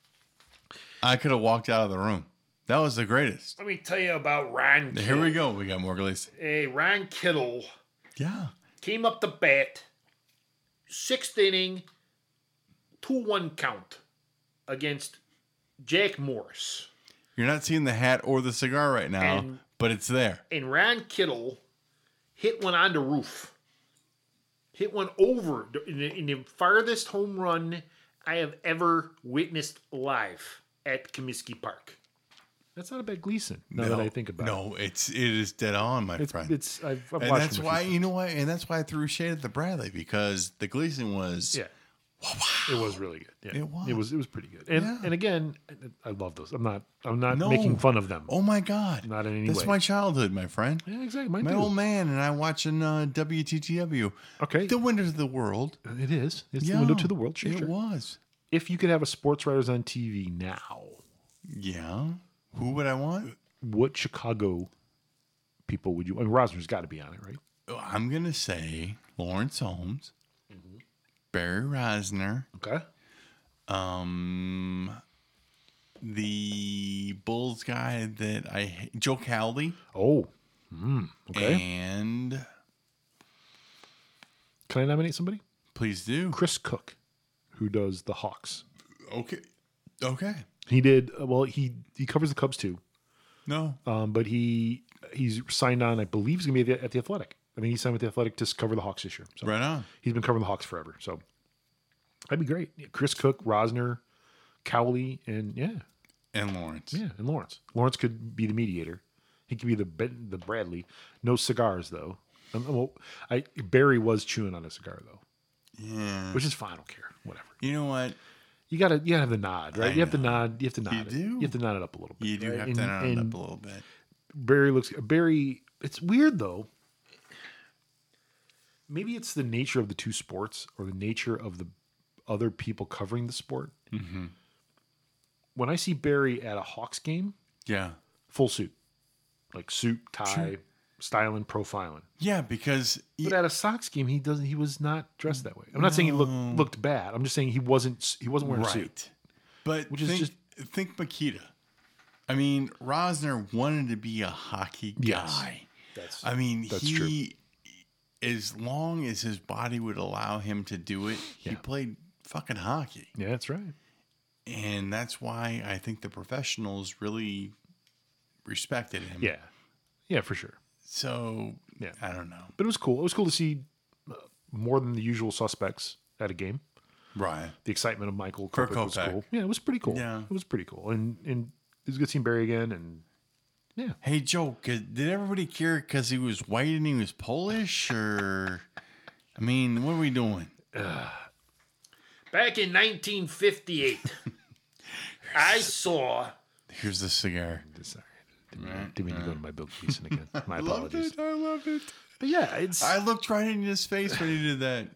I could have walked out of the room. That was the greatest. Let me tell you about Ron. Kittle. Here we go. We got more Gleason. Hey, Ron Kittle Yeah. came up to bat, sixth inning, two one count against Jack Morris. You're not seeing the hat or the cigar right now, And- but it's there. And Ron Kittle hit one on the roof. Hit one over in the, in the farthest home run I have ever witnessed live at Comiskey Park. That's not a bad Gleason, now that I think about it. No, it's it is dead on, my It's, friend. it's I've, I've and watched that's him a why few you know why, and that's why I threw shade at the Bradley because the Gleason was times. Yeah. It was really good. Yeah. It was. It was. It was pretty good. And Yeah. and again, I love those. I'm not. I'm not No. making fun of them. Oh my God! Not in any That's way. my childhood, my friend. Yeah, exactly. Mine My too. old man and I watching uh, W T T W. Okay. The Windows of the World. It is. It's Yeah, the window to the world. Sure, It sure. was. If you could have a sports writers on T V now, Yeah. Who would I want? what Chicago people would you? I mean, Rosner's got to be on it, right? I'm gonna say Lawrence Holmes, Mm-hmm. Barry Rosner, Okay. um, the Bulls guy that I ha- Joe Cowley, Oh. Mm, okay. and Can I nominate somebody? please do. Chris Cook, who does the Hawks. Okay. Okay. He did uh, well. He he covers the Cubs too. No. Um, but he he's signed on. I believe he's gonna be at the, at the Athletic. I think he signed with the Athletic to cover the Hawks this year. So Right on. he's been covering the Hawks forever. So that'd be great. Yeah, Chris Cook, Rosner, Cowley, and yeah, And Lawrence. yeah, and Lawrence. Lawrence could be the mediator. He could be the Ben- the Bradley. No cigars though. Um, well, I Barry was chewing on a cigar though, Yeah. which is fine. I don't care. Whatever. You know what? You gotta you gotta have the nod, right? I you have to know. nod. You have to nod. it. do. You have to nod it up a little bit. You do right? have And- to nod it and up a little bit. Barry looks Barry. It's weird though. Maybe it's the nature of the two sports, or the nature of the other people covering the sport. Mm-hmm. When I see Barry at a Hawks game, Yeah. full suit, like suit, tie, styling, profiling. Yeah, because But at a Sox game, he doesn't. He was not dressed that way. I'm not saying he looked looked bad. I'm just saying he wasn't. He wasn't wearing a suit. right. But Which is think, just- think Makita. I mean, Rosner wanted to be a hockey guy. Yes. That's I mean, that's he, true. as long as his body would allow him to do it, he Yeah. played fucking hockey. Yeah, that's right. And that's why I think the professionals really respected him. Yeah, yeah, for sure. So, Yeah. I don't know. But it was cool. It was cool to see uh, more than the usual suspects at a game. Right. The excitement of Michael Kurt Kopech was Kopech. cool. Yeah, it was pretty cool. Yeah. It was pretty cool. And and it was good seeing Barry again. And yeah, Hey, Joe, could- did everybody care because he was white and he was Polish? Or, I mean, what are we doing? back in nineteen fifty-eight, I saw. Here's the cigar. Sorry, didn't, mean, didn't mean to go to my Bill Gleason again. My Loved apologies. it. I love it. But yeah, it's. I looked right in his face when he did that.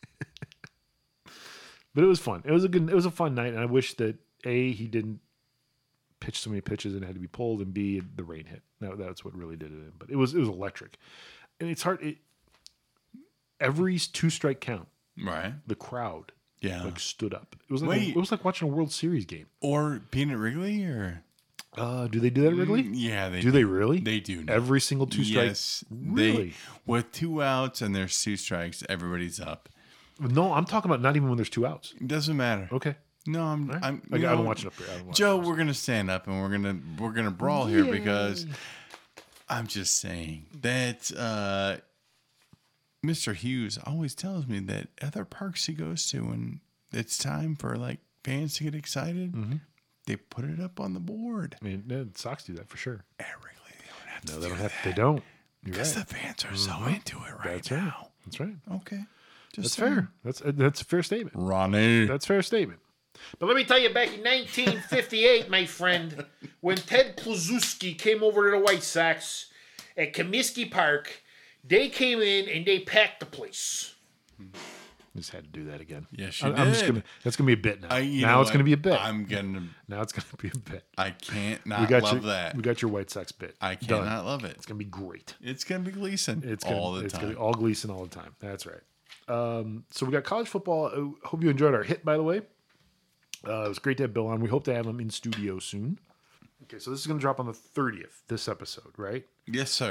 But it was fun. It was a good. It was a fun night, and I wish that A, he didn't pitch so many pitches and it had to be pulled, and B, the rain hit. That, that's what really did it in. But it was it was electric, and it's hard. It, every two strike count, Right. the crowd Yeah. like stood up. It was like Wait. a, it was like watching a World Series game. Or Peanut Wrigley or Uh, do they do that at Wrigley? Mm, yeah, they do they really? They do. Now. Every single two strikes. Yes, Really? They, with two outs and there's two strikes, everybody's up. No, I'm talking about not even when there's two outs. It doesn't matter. Okay. No, I'm. Right. I'm. I, you I know, don't watch it up here. I don't watch Joe, it. we're gonna stand up and we're gonna we're gonna brawl here because I'm just saying that uh, Mister Hughes always tells me that other parks he goes to when it's time for like fans to get excited, Mm-hmm. they put it up on the board. I mean, the Sox do that for sure. At Wrigley, they don't have to No, do they don't that have. They don't. You're because right. the fans are so into it right That's right. now. That's right. Okay, just That's saying. fair. That's uh, that's a fair statement. Ronnie. That's a fair statement. But let me tell you, back in nineteen fifty-eight, my friend, when Ted Kluszewski came over to the White Sox at Comiskey Park, they came in and they packed the place. Just had to do that again. Yes, you I, I'm just did. gonna. That's gonna be a bit now. I- you now know it's gonna what? be a bit. I'm gonna. now it's gonna be a bit. I can't not We got love your. that. We got your White Sox bit. I Done. cannot love it. It's gonna be great. It's gonna be Gleason. It's gonna, all the it's time. Gonna be all Gleason all the time. That's right. Um, so we got college football. I hope you enjoyed our hit, by the way. Uh, it was great to have Bill on. We hope to have him in studio soon. Okay, so this is going to drop on the thirtieth, this episode, right? Yes, sir.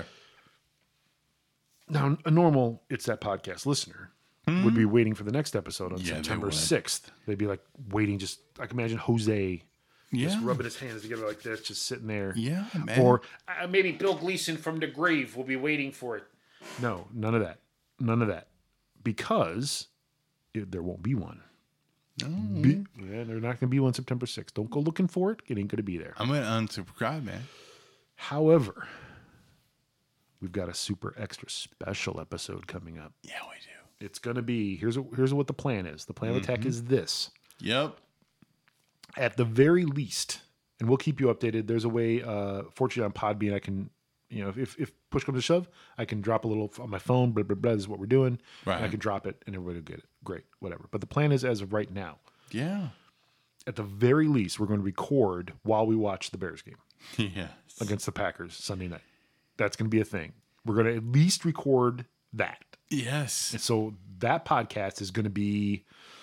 Now, a normal It's That Podcast listener would be waiting for the next episode on Yeah, they September would. sixth. They'd be like waiting, just, I can imagine Jose Yeah. just rubbing his hands together like this, just sitting there. Yeah, man. Or, Uh, maybe Bill Gleason from the grave will be waiting for it. no, none of that. None of that. Because it, there won't be one. Be- yeah, there's not going to be one September sixth. Don't go looking for it. It ain't going to be there. I'm gonna unsubscribe, man. However, we've got a super extra special episode coming up. Yeah, we do. It's going to be, here's, a, here's what the plan is. The plan of attack is this. Yep. At the very least, and we'll keep you updated, there's a way, uh, fortunately on Podbean, I can, you know, if, if push comes to shove, I can drop a little on my phone, blah, blah, blah, this is what we're doing. Right. And I can drop it and everybody will get it. Great, whatever. But the plan is as of right now, Yeah. at the very least, we're going to record while we watch the Bears game Yes. against the Packers Sunday night. That's going to be a thing. We're going to at least record that. Yes. And so that podcast is going to be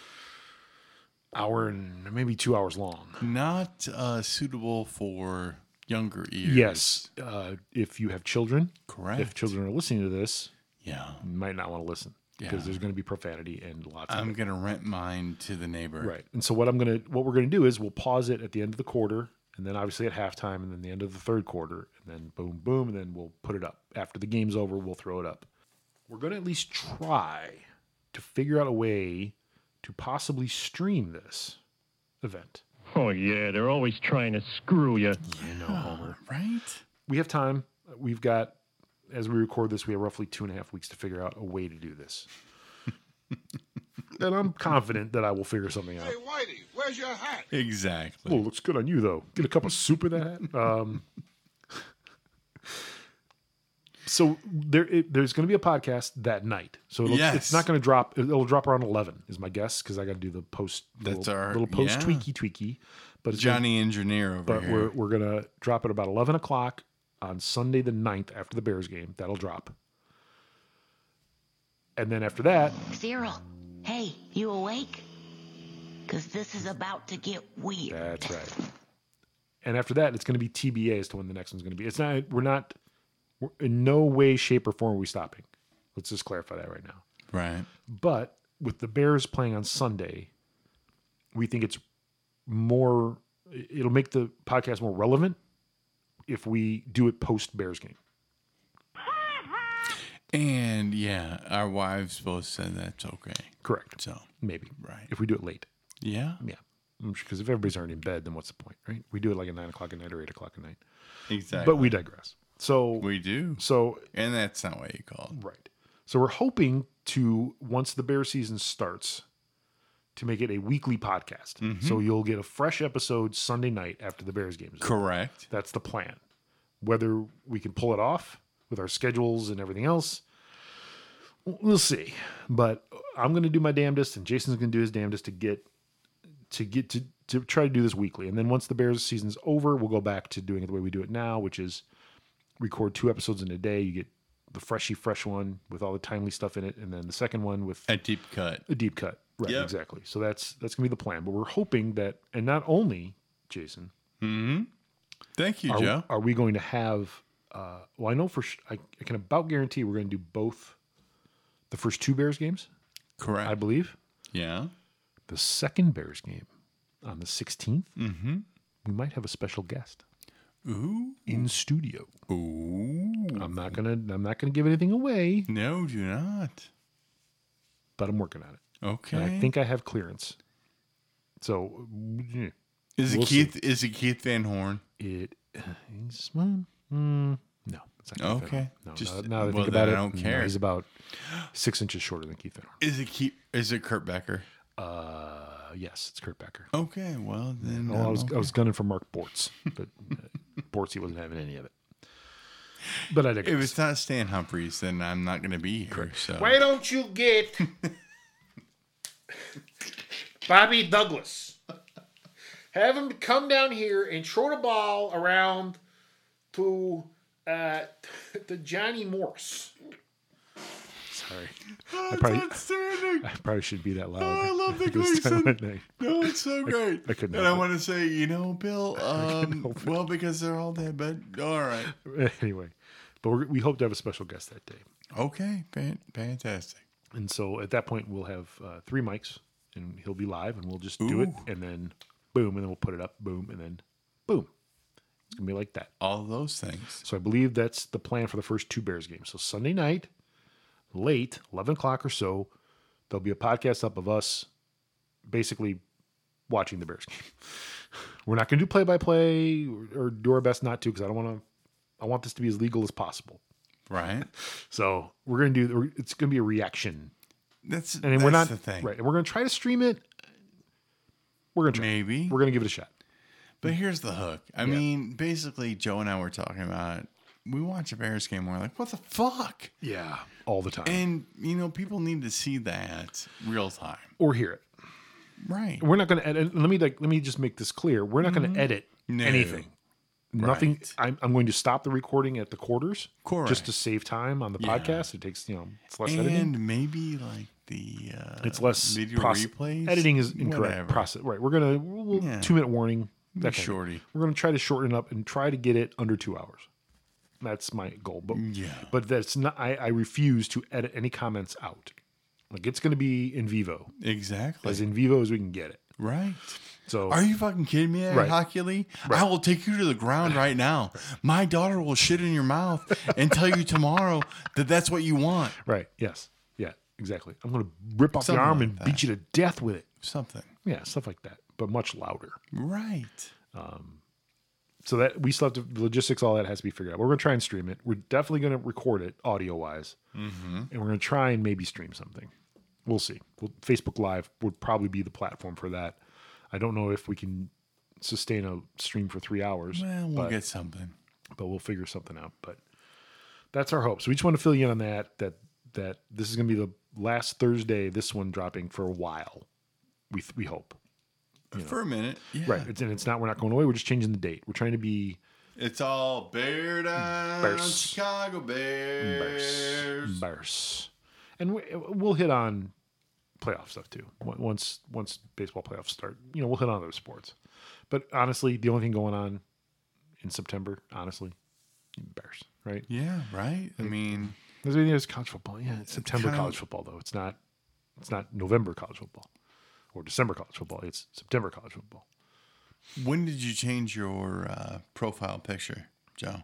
hour and maybe two hours long. Not uh, suitable for younger ears. Yes. Uh, if you have children, Correct. if children are listening to this, Yeah. you might not want to listen because Yeah. there's going to be profanity and lots of I'm it. gonna rent mine to the neighbor. Right. And so what I'm going to, what we're going to do is we'll pause it at the end of the quarter and then obviously at halftime and then the end of the third quarter and then boom, boom, and then we'll put it up. After the game's over, we'll throw it up. We're going to at least try to figure out a way to possibly stream this event. Oh, yeah, they're always trying to screw you. You know, Homer. Right. We have time. We've got, as we record this, we have roughly two and a half weeks to figure out a way to do this. And I'm confident that I will figure something out. Hey, Whitey, where's your hat? Exactly. Oh, looks good on you, though. Get a cup of soup with that hat. Um, so there, it, there's going to be a podcast that night. So it'll, Yes. it's not going to drop. It'll drop around eleven, is my guess, because I got to do the post. That's little, our- little post yeah. tweaky tweaky. But it's gonna- Johnny Engineer over but here. we're we're gonna drop it about eleven o'clock on Sunday the ninth after the Bears game. That'll drop. And then after that, Cyril, hey, you awake? Because this is about to get weird. that's right. And after that, it's going to be T B A as to when the next one's going to be. It's not. We're not. We're in no way, shape, or form are we stopping. Let's just clarify that right now. right. But with the Bears playing on Sunday, we think it's more. It'll make the podcast more relevant if we do it post Bears game. And yeah, our wives both said that's okay. Correct. So Maybe. Right. If we do it late. yeah, Yeah. Because if everybody's already in bed, then what's the point, right? We do it like at nine o'clock at night or eight o'clock at night. exactly. But we digress. So, we do, so and that's not what you called. right. So we're hoping to, once the Bear season starts, to make it a weekly podcast. Mm-hmm. So you'll get a fresh episode Sunday night after the Bears games. Correct. That's the plan. Whether we can pull it off with our schedules and everything else, we'll see. But I'm going to do my damnedest, and Jason's going to do his damnedest to get to get to to try to do this weekly. And then once the Bears season's over, we'll go back to doing it the way we do it now, which is record two episodes in a day. You get the freshy fresh one with all the timely stuff in it, and then the second one with A deep cut. a deep cut. Right, Yep. exactly. So that's that's gonna be the plan. But we're hoping that, and not only Jason, Mm-hmm. Thank you, are, Joe. Are we going to have? Uh, well, I know for sh- I, I can about guarantee we're going to do both. The first two Bears games, Correct. I believe. Yeah. The second Bears game on the sixteenth, Mm-hmm. we might have a special guest Ooh. in studio. Ooh. I'm not gonna. I'm not gonna give anything away, No, do not. but I'm working on it. Okay. And I think I have clearance. So yeah, is it we'll see. Keith? Is it Keith Van Horn? it is well, mm, no. It's not Keith Okay. Van Horn. No, Just- now, now that I well, think about then it, I don't no, care. he's about six inches shorter than Keith Van Horn. Is it Keith? Is it Kurt Becker? Uh, yes, it's Kurt Becker. Okay. Well, then. Well, I I'm was okay. I was gunning for Mark Bortz, but uh, Bortz he wasn't having any of it. But I digress. If it's not Stan Humphries, then I'm not going to be here. So. Why don't you get Bobby Douglas? Have him come down here and throw the ball around to uh, to Johnny Morse. Sorry, Oh, I probably, it's outstanding. I probably should be that loud. Oh, I love the at this Gleason. time of night. No, it's so great. I couldn't And I help it. want to say, you know, Bill, um, help it. well, because they're all dead, but all right. Anyway, but we're, we hope to have a special guest that day, Okay, fan- fantastic. and so at that point we'll have uh, three mics, and he'll be live, and we'll just do it, Ooh. and then boom, and then we'll put it up, boom, and then boom. It's gonna be like that. All of those things. So I believe that's the plan for the first two Bears games. So Sunday night, late, eleven o'clock or so, there'll be a podcast up of us basically watching the Bears game. We're not going to do play-by-play or, or do our best not to, because I don't want to, I want this to be as legal as possible. Right? So we're going to do, it's going to be a reaction. That's, And that's we're not, the thing. right, and we're going to try to stream it. We're going to try. Maybe. We're going to give it a shot. But here's the hook. I mean, basically, Joe and I were talking about, we watch a Bears game, we're like, what the fuck? Yeah. All the time. And, you know, people need to see that real time. or hear it. Right. We're not going to edit. Let me like, let me just make this clear. We're not going to edit No. anything. Nothing. Right. I'm, I'm going to stop the recording at the quarters, Correct. just to save time on the Yeah. podcast. It takes you know it's less And editing. maybe like the uh, It's less video proce- replays. Editing is incorrect. Whatever. Process right. We're gonna we'll, Yeah. two minute warning. That kind of- shorty. We're gonna try to shorten it up and try to get it under two hours. That's my goal. But Yeah. but that's not. I, I refuse to edit any comments out. Like it's gonna be in vivo, Exactly. as in vivo as we can get it. Right. So Are you fucking kidding me, Right. Hockey? I will take you to the ground right now. My daughter will shit in your mouth and tell you tomorrow that that's what you want. right? Yes. Yeah. Exactly. I'm gonna rip off Something your arm like and that. beat you to death with it. Something. Yeah, stuff like that, but much louder. Right. So that we still have to logistics, all that has to be figured out. We're going to try and stream it. We're definitely going to record it audio wise, mm-hmm. and we're going to try and maybe stream something. We'll see. Well, Facebook Live would probably be the platform for that. I don't know if we can sustain a stream for three hours, Well, we'll but, get something. but we'll figure something out. But that's our hope. So we just want to fill you in on that. That that this is going to be the last Thursday. This one dropping for a while. We we hope. For a minute. Yeah. Right. It's, and it's not. We're not going away. We're just changing the date. We're trying to be. It's all Bear Down, Bears. Chicago Bears. Bears. Bears. And we, we'll hit on playoff stuff too. Once once baseball playoffs start, you know, we'll hit on those sports. But honestly, the only thing going on in September, honestly, Bears, right? Yeah, right. I mean, There's anything there's college football. Yeah, it's September kinda- college football though. It's not it's not November college football or December college football. It's September college football. when did you change your uh, profile picture, Joe?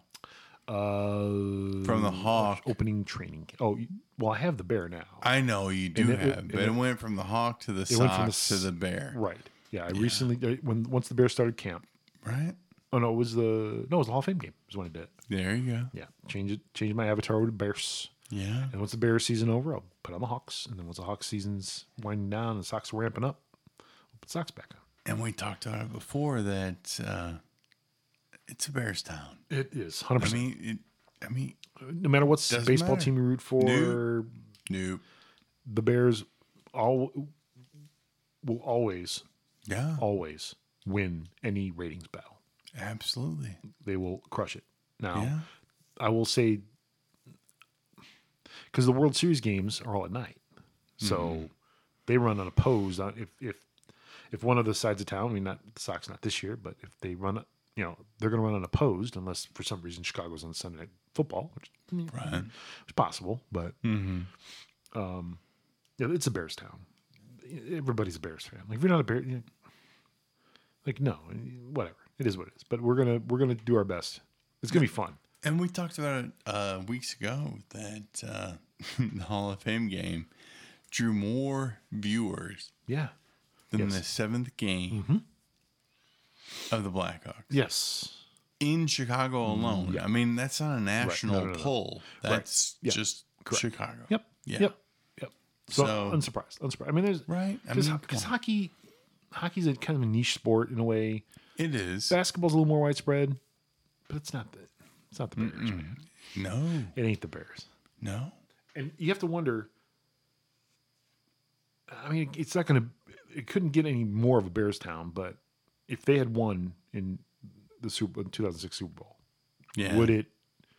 Uh, From the Hawk. opening training. Oh, you- well, I have the Bear now. I know you do And it- have, and but it- it, went from the Hawk to the It went from the Sox to s- the Bear. Right. Yeah, I recently uh, when once the Bears started camp. Right? Oh no, it was the no, it was the Hall of Fame game. Was when I did it. There you go. Yeah, change it. Change my avatar over to Bears. Yeah. And once the Bears season over, I'll put on the Hawks. And then once the Hawks season's winding down and the Sox are ramping up, we'll put Sox back on. And we talked about it before that uh, it's a Bears town. It is hundred I percent. mean, it, I mean, No matter what doesn't baseball matter. team you root for, Nope. nope. the Bears all will always, Yeah, always win any ratings battle. absolutely. They will crush it. Now, Yeah. I will say, because the World Series games are all at night, so Mm-hmm. they run unopposed. On if if if one of the sides of town, I mean, not the Sox, not this year, but if they run, you you know, they're going to run unopposed unless for some reason Chicago's on Sunday Night Football, which I mean, Right. it's possible, but Mm-hmm. um, yeah, it's a Bears town. Everybody's a Bears fan. Like if you're not a Bear, you know, like no, whatever. It is what it is. But we're gonna we're gonna do our best. It's gonna be fun. And we talked about it uh, weeks ago that uh, the Hall of Fame game drew more viewers Yeah. than Yes. the seventh game Mm-hmm. of the Blackhawks Yes. in Chicago alone. yeah. I mean, that's not a national no, no, no. poll. Right. That's Yeah. just Correct. Chicago. Yep. Yeah. Yep. Yep. So, So- unsurprised. Unsurprised. I mean, there's Right. I because mean, come on. hockey, hockey's a kind of a niche sport in a way. It is. Basketball's a little more widespread, but it's not the it's not the Bears, man. No. It ain't the Bears. No. And you have to wonder. I mean, it's not going to. It couldn't get any more of a Bears town, but if they had won in the Super two thousand six Super Bowl, Yeah. would it?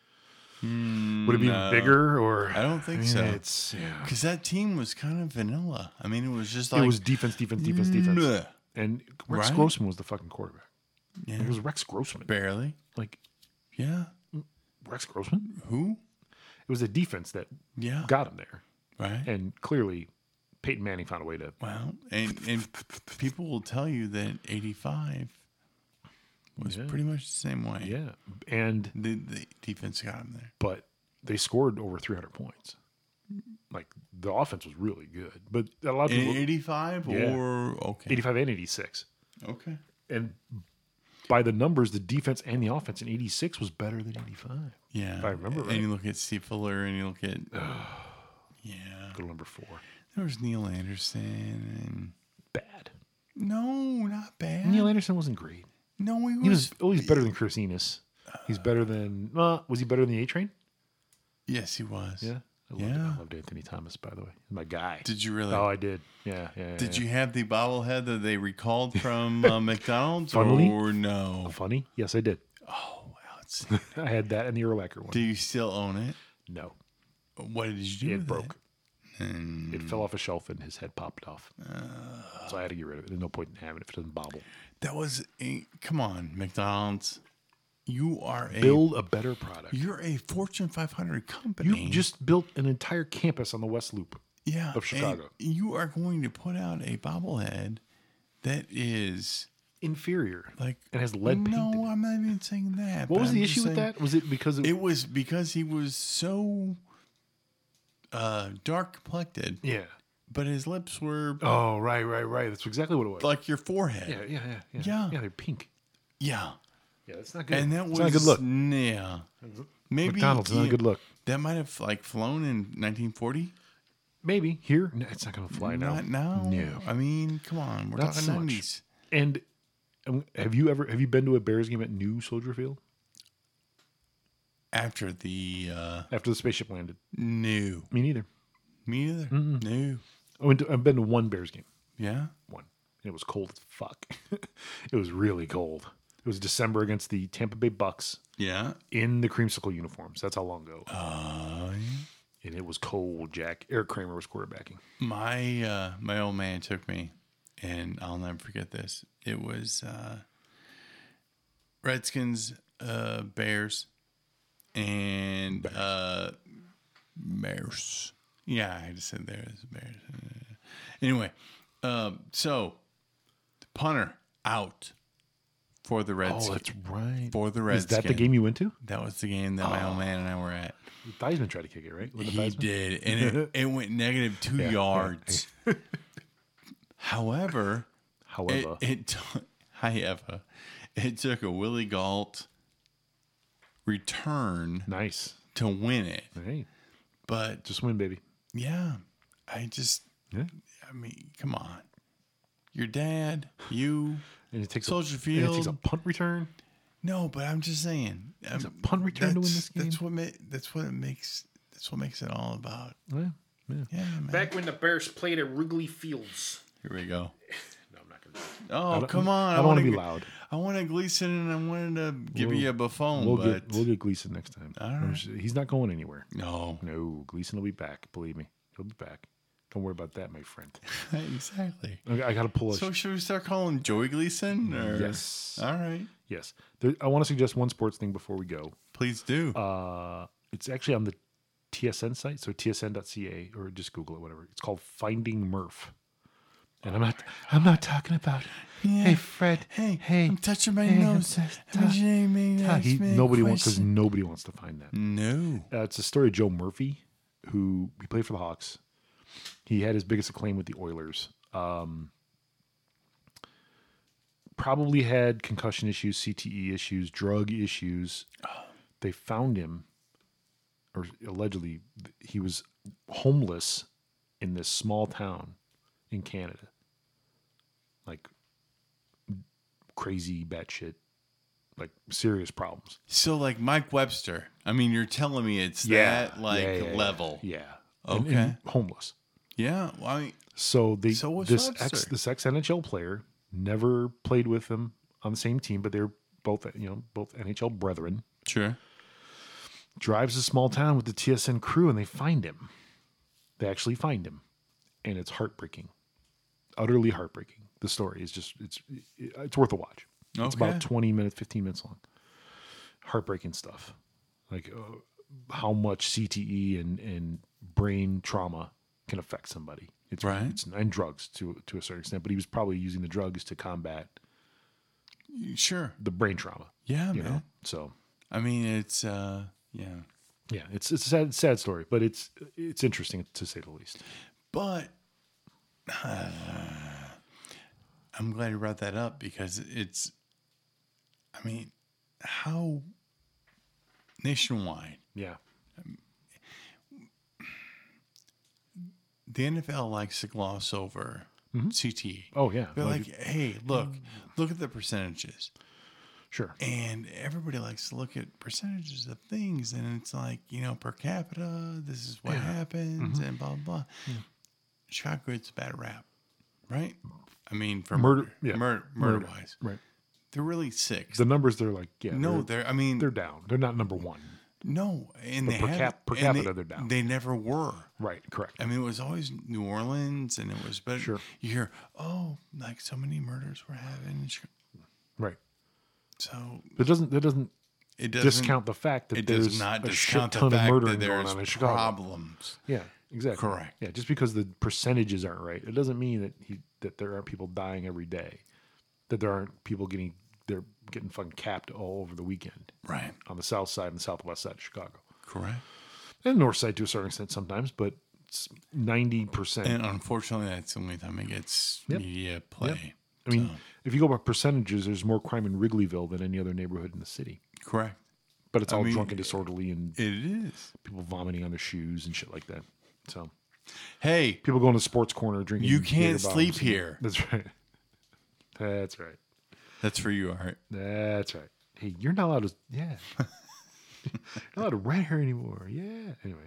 would it be no. bigger? Or I don't think mean, so. It's yeah. Because that team was kind of vanilla. I mean, it was just It like. was defense, defense, defense, defense, Bleh. and Rex Right? Grossman was the fucking quarterback. Yeah. It was Rex Grossman. Barely. Like Yeah. Rex Grossman. Who? It was the defense that Yeah. got him there, Right. and clearly, Peyton Manning found a way to. Well, and and people will tell you that eighty-five was Yeah. pretty much the same way. Yeah, and The, the defense got him there. but they scored over three hundred points. Like the offense was really good, but a lot of In people eighty-five Yeah. or okay. eighty-five and eighty-six, Okay. and by the numbers, the defense and the offense in eighty-six was better than eighty-five. Yeah. If I remember And right. you look at Steve Fuller and you look at yeah. Go to number four. There was Neil Anderson Bad. and no, not bad. Neil Anderson wasn't great. no, he was, He was oh, he's better than Chris Enos. He's better than uh, was he better than the A Train? Yes, he was. Yeah. I loved, Yeah. I loved Anthony Thomas, by the way. My guy. Did you really? Oh, I did. Yeah, yeah. Did yeah. you have the bobblehead that they recalled from uh, McDonald's Funnily? or no? Funny? Yes, I did. Oh, wow. It's, I had that and the Urlacher one. do you still own it? No, What did you do? it with broke. Hmm. It fell off a shelf and his head popped off. so I had to get rid of it. There's no point in having it if it doesn't bobble. That was a come on, McDonald's. You are a Build a better product. you're a Fortune five hundred company. You just built an entire campus on the West Loop. yeah, of Chicago. and you are going to put out a bobblehead that is Inferior. like and has lead paint. No, in it. I'm not even saying that. What but was I'm the just issue with saying- that? Was it because of, It was because he was so uh, dark complected, yeah. but his lips were Oh, right, right, right. That's exactly what it was. like your forehead. yeah, yeah, yeah, yeah. Yeah. Yeah, they're pink. Yeah. Yeah, that's not good. And that It's was not a good look. Yeah. Maybe McDonald's is not a yeah, good look. That might have like flown in nineteen forty. Maybe here, no, it's not going to fly now. Not now. No. I mean, come on. We're Not talking so much. nineties. And um, have you ever have you been to a Bears game at New Soldier Field After the uh after the spaceship landed? new. Me neither. Me either. New. I went to, I've been to one Bears game. Yeah. One. It was cold as fuck. It was really cold. It was December against the Tampa Bay Bucks Yeah. in the creamsicle uniforms. That's how long ago. Uh, And it was cold, Jack. Eric Kramer was quarterbacking. my uh my old man took me, and I'll never forget this. It was uh Redskins, uh Bears, and uh Bears. Yeah, I just said there's Bears. Uh, Anyway, um, so the punter out for the Redskins. Oh, that's right. For the Is that the Redskins. game you went to? That was the game that my old man and I were at. Theismann tried to kick it, right? With the He Theismann? did, and it, it went negative two Yeah, yeah. yards. However, it, However, it t- however, it took a Willie Galt return nice. to win it. Hey, But just win, baby. yeah, I just, Yeah. I mean, come on, your dad, you, And it takes Soldier a, and it takes a Field. punt return. no, but I'm just saying, It's a um, punt return to win that's- this game. That's what ma- that's what it makes. That's what makes it all about. Yeah, yeah. Yeah, man. Back when the Bears played at Wrigley Fields. Here we go. No, I'm not gonna. Oh, don't- come on! I don't wanna wanna be g- loud. I want a Gleason, and I wanted to give We'll- you a Buffon, We'll but get we'll get Gleason next time. All right. He's not going anywhere. no. No, Gleason will be back. Believe me, he'll be back. Don't worry about that, my friend. Exactly. I, I got to pull a. So should we start calling him Joey Gleason? Or? Yes. All right. Yes. There, I want to suggest one sports thing before we go. Please do. Uh, it's actually on the T S N site, so T S N dot C A, or just Google it, whatever. It's called Finding Murph. And I'm not. I'm not talking about. Yeah. Hey, Fred. Hey, hey. I'm touching my hey, nose. I'm I'm ta- Jamie, ta- ask he- me a nobody wants because question. nobody wants to find that. No. Uh, it's a story of Joe Murphy, who he played for the Hawks. He had his biggest acclaim with the Oilers. Um, probably had concussion issues, C T E issues, drug issues. They found him, or allegedly, he was homeless in this small town in Canada. Like crazy batshit, like serious problems. So like Mike Webster. I mean, you're telling me it's that like yeah, yeah, level. Yeah. And- Okay. and homeless. Yeah. Well, I mean, So they So was this Webster. ex this ex N H L player never played with him on the same team, but they're both you know both N H L brethren. sure. Drives a small town with the T S N crew, and they find him. They actually find him, and it's heartbreaking, utterly heartbreaking. The story is just it's it's worth a watch. It's Okay. about twenty minutes, fifteen minutes long. Heartbreaking stuff, like uh, how much C T E and and brain trauma can affect somebody. It's Right. It's, and drugs to to a certain extent, but he was probably using the drugs to combat Sure. the brain trauma. Yeah, you man. know. So I mean, it's uh, yeah. yeah, it's it's a sad sad story, but it's it's interesting to say the least. But uh, I'm glad you brought that up because it's, I mean, how nationwide Yeah. the N F L likes to gloss over C T E. Oh yeah. They're Like- like, hey, look, look at the percentages. sure. And everybody likes to look at percentages of things. And it's like, you know, per capita, this is what Yeah. happens and blah, blah, blah. Chicago gets a bad rap, right? I mean, for Murder- murder, yeah. murder, Murder. murder wise, Right. they're really six. The numbers they're like yeah. no, they're, they're, I mean, they're down. They're not number one. no. And But they per have, cap- per and capita, they, they're down. They never were. Right. Correct. I mean, it was always New Orleans and it was, but Sure. you hear, oh, like so many murders were having. in Chicago. Right. So It doesn't. That doesn't it doesn't discount the fact that it there's does not a shit discount ton the of fact murdering that going there's on in Chicago. problems. Yeah. Exactly. Correct. Yeah. Just because the percentages aren't right, it doesn't mean that he, that there aren't people dying every day. That there aren't people getting they're getting fucking capped all over the weekend Right. on the south side and the southwest side of Chicago. Correct. And north side to a certain extent sometimes, but it's ninety percent. And unfortunately, that's the only time it gets Yep. media play. I mean, So, if you go by percentages, there's more crime in Wrigleyville than any other neighborhood in the city. correct. But it's I all mean, drunk and disorderly and It is. people vomiting on their shoes and shit like that. So Hey, people going to sports corner drinking. you beer can't bombs sleep and- here. That's right. That's right. That's for you, Art. That's right. Hey, you're not allowed to. Yeah. You're not allowed to rent here anymore. Yeah. Anyway,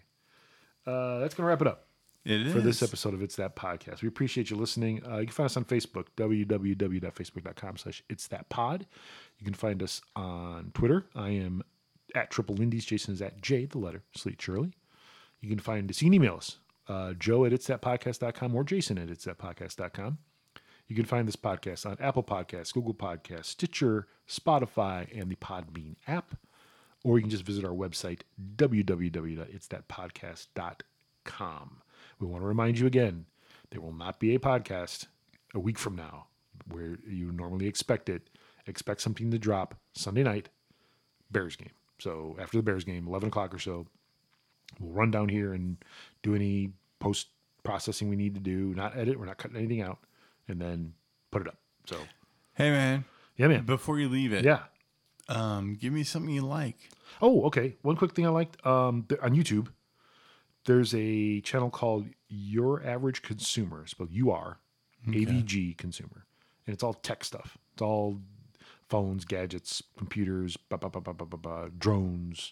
uh, that's gonna wrap it up It is. for this episode of It's That Podcast. We appreciate you listening. Uh, you can find us on Facebook, www.facebook.com slash It's That Pod. You can find us on Twitter. I am at Triple Lindy's. Jason is at J, the letter, Sleet Shirley. You can find us, you can email us, uh, Joe at It's That Podcast dot com or Jason at It's That Podcast dot com. You can find this podcast on Apple Podcasts, Google Podcasts, Stitcher, Spotify, and the Podbean app. Or you can just visit our website, w w w dot its that podcast dot com. We want to remind you again, there will not be a podcast a week from now where you normally expect it. Expect something to drop Sunday night, Bears game. So after the Bears game, eleven o'clock or so, we'll run down here and do any post-processing we need to do. Not edit. We're not cutting anything out. And then put it up. So, Hey, man. yeah, man. Before you leave it, Yeah. um, give me something you like. Oh, okay. One quick thing I liked um, th- on YouTube, there's a channel called Your Average Consumer, spelled U R, A V G Consumer. And it's all tech stuff. It's all phones, gadgets, computers, ba, ba, ba, ba, ba, ba, ba, drones.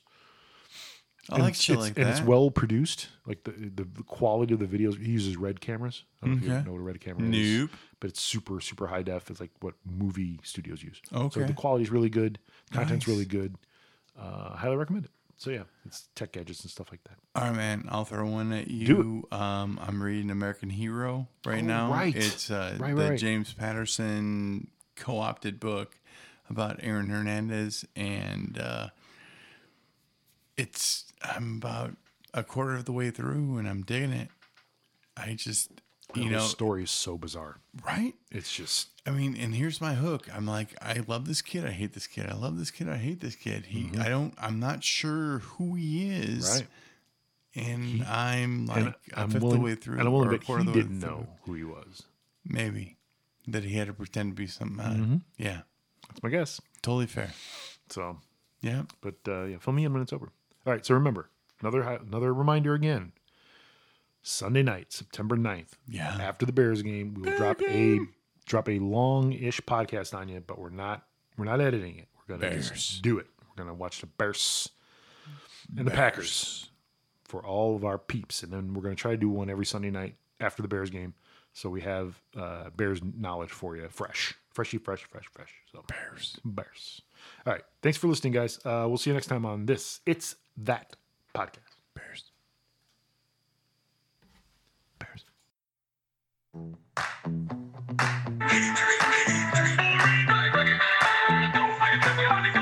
I And like it's- shit it's- like and that. it's well produced. Like the, the the quality of the videos. He uses red cameras. I don't know if Okay. you know what a red camera is. Nope. But it's super, super high def. It's like what movie studios use. So Okay. the quality's really good. Content's Nice. really good. Uh, highly recommend it. So yeah, it's tech gadgets and stuff like that. All right, man. I'll throw one at you. Do Um, I'm reading American Hero right Oh, now. right. It's uh, Right, the right, right. James Patterson co-opted book about Aaron Hernandez, and uh, it's I'm about a quarter of the way through, and I'm digging it. I just, The you whole know, story is so bizarre. right? It's just I mean, and here's my hook. I'm like, I love this kid. I hate this kid. I love this kid. I hate this kid. He, I don't. I'm not sure who he is. right. And I'm like And a I'm fifth willing, of the way through. and I'm willing or to a bet quarter he of the way didn't through. know who he was. Maybe that he had to pretend to be something. else. Mm-hmm. Yeah, That's my guess. totally fair. So, Yeah, but uh, yeah, fill me in when it's over. All right. So remember, another hi- another reminder again. Sunday night, September ninth. Yeah. After the Bears game, we will drop a drop a long-ish podcast on you, but we're not we're not editing it. We're gonna Bears. just do it. We're gonna watch the Bears and the Packers for all of our peeps, and then we're gonna try to do one every Sunday night after the Bears game, so we have uh, Bears knowledge for you, fresh, freshy, fresh, fresh, fresh. So Bears. Bears. All right. Thanks for listening, guys. Uh, we'll see you next time on this. It's That Podcast. Bears. Bears. I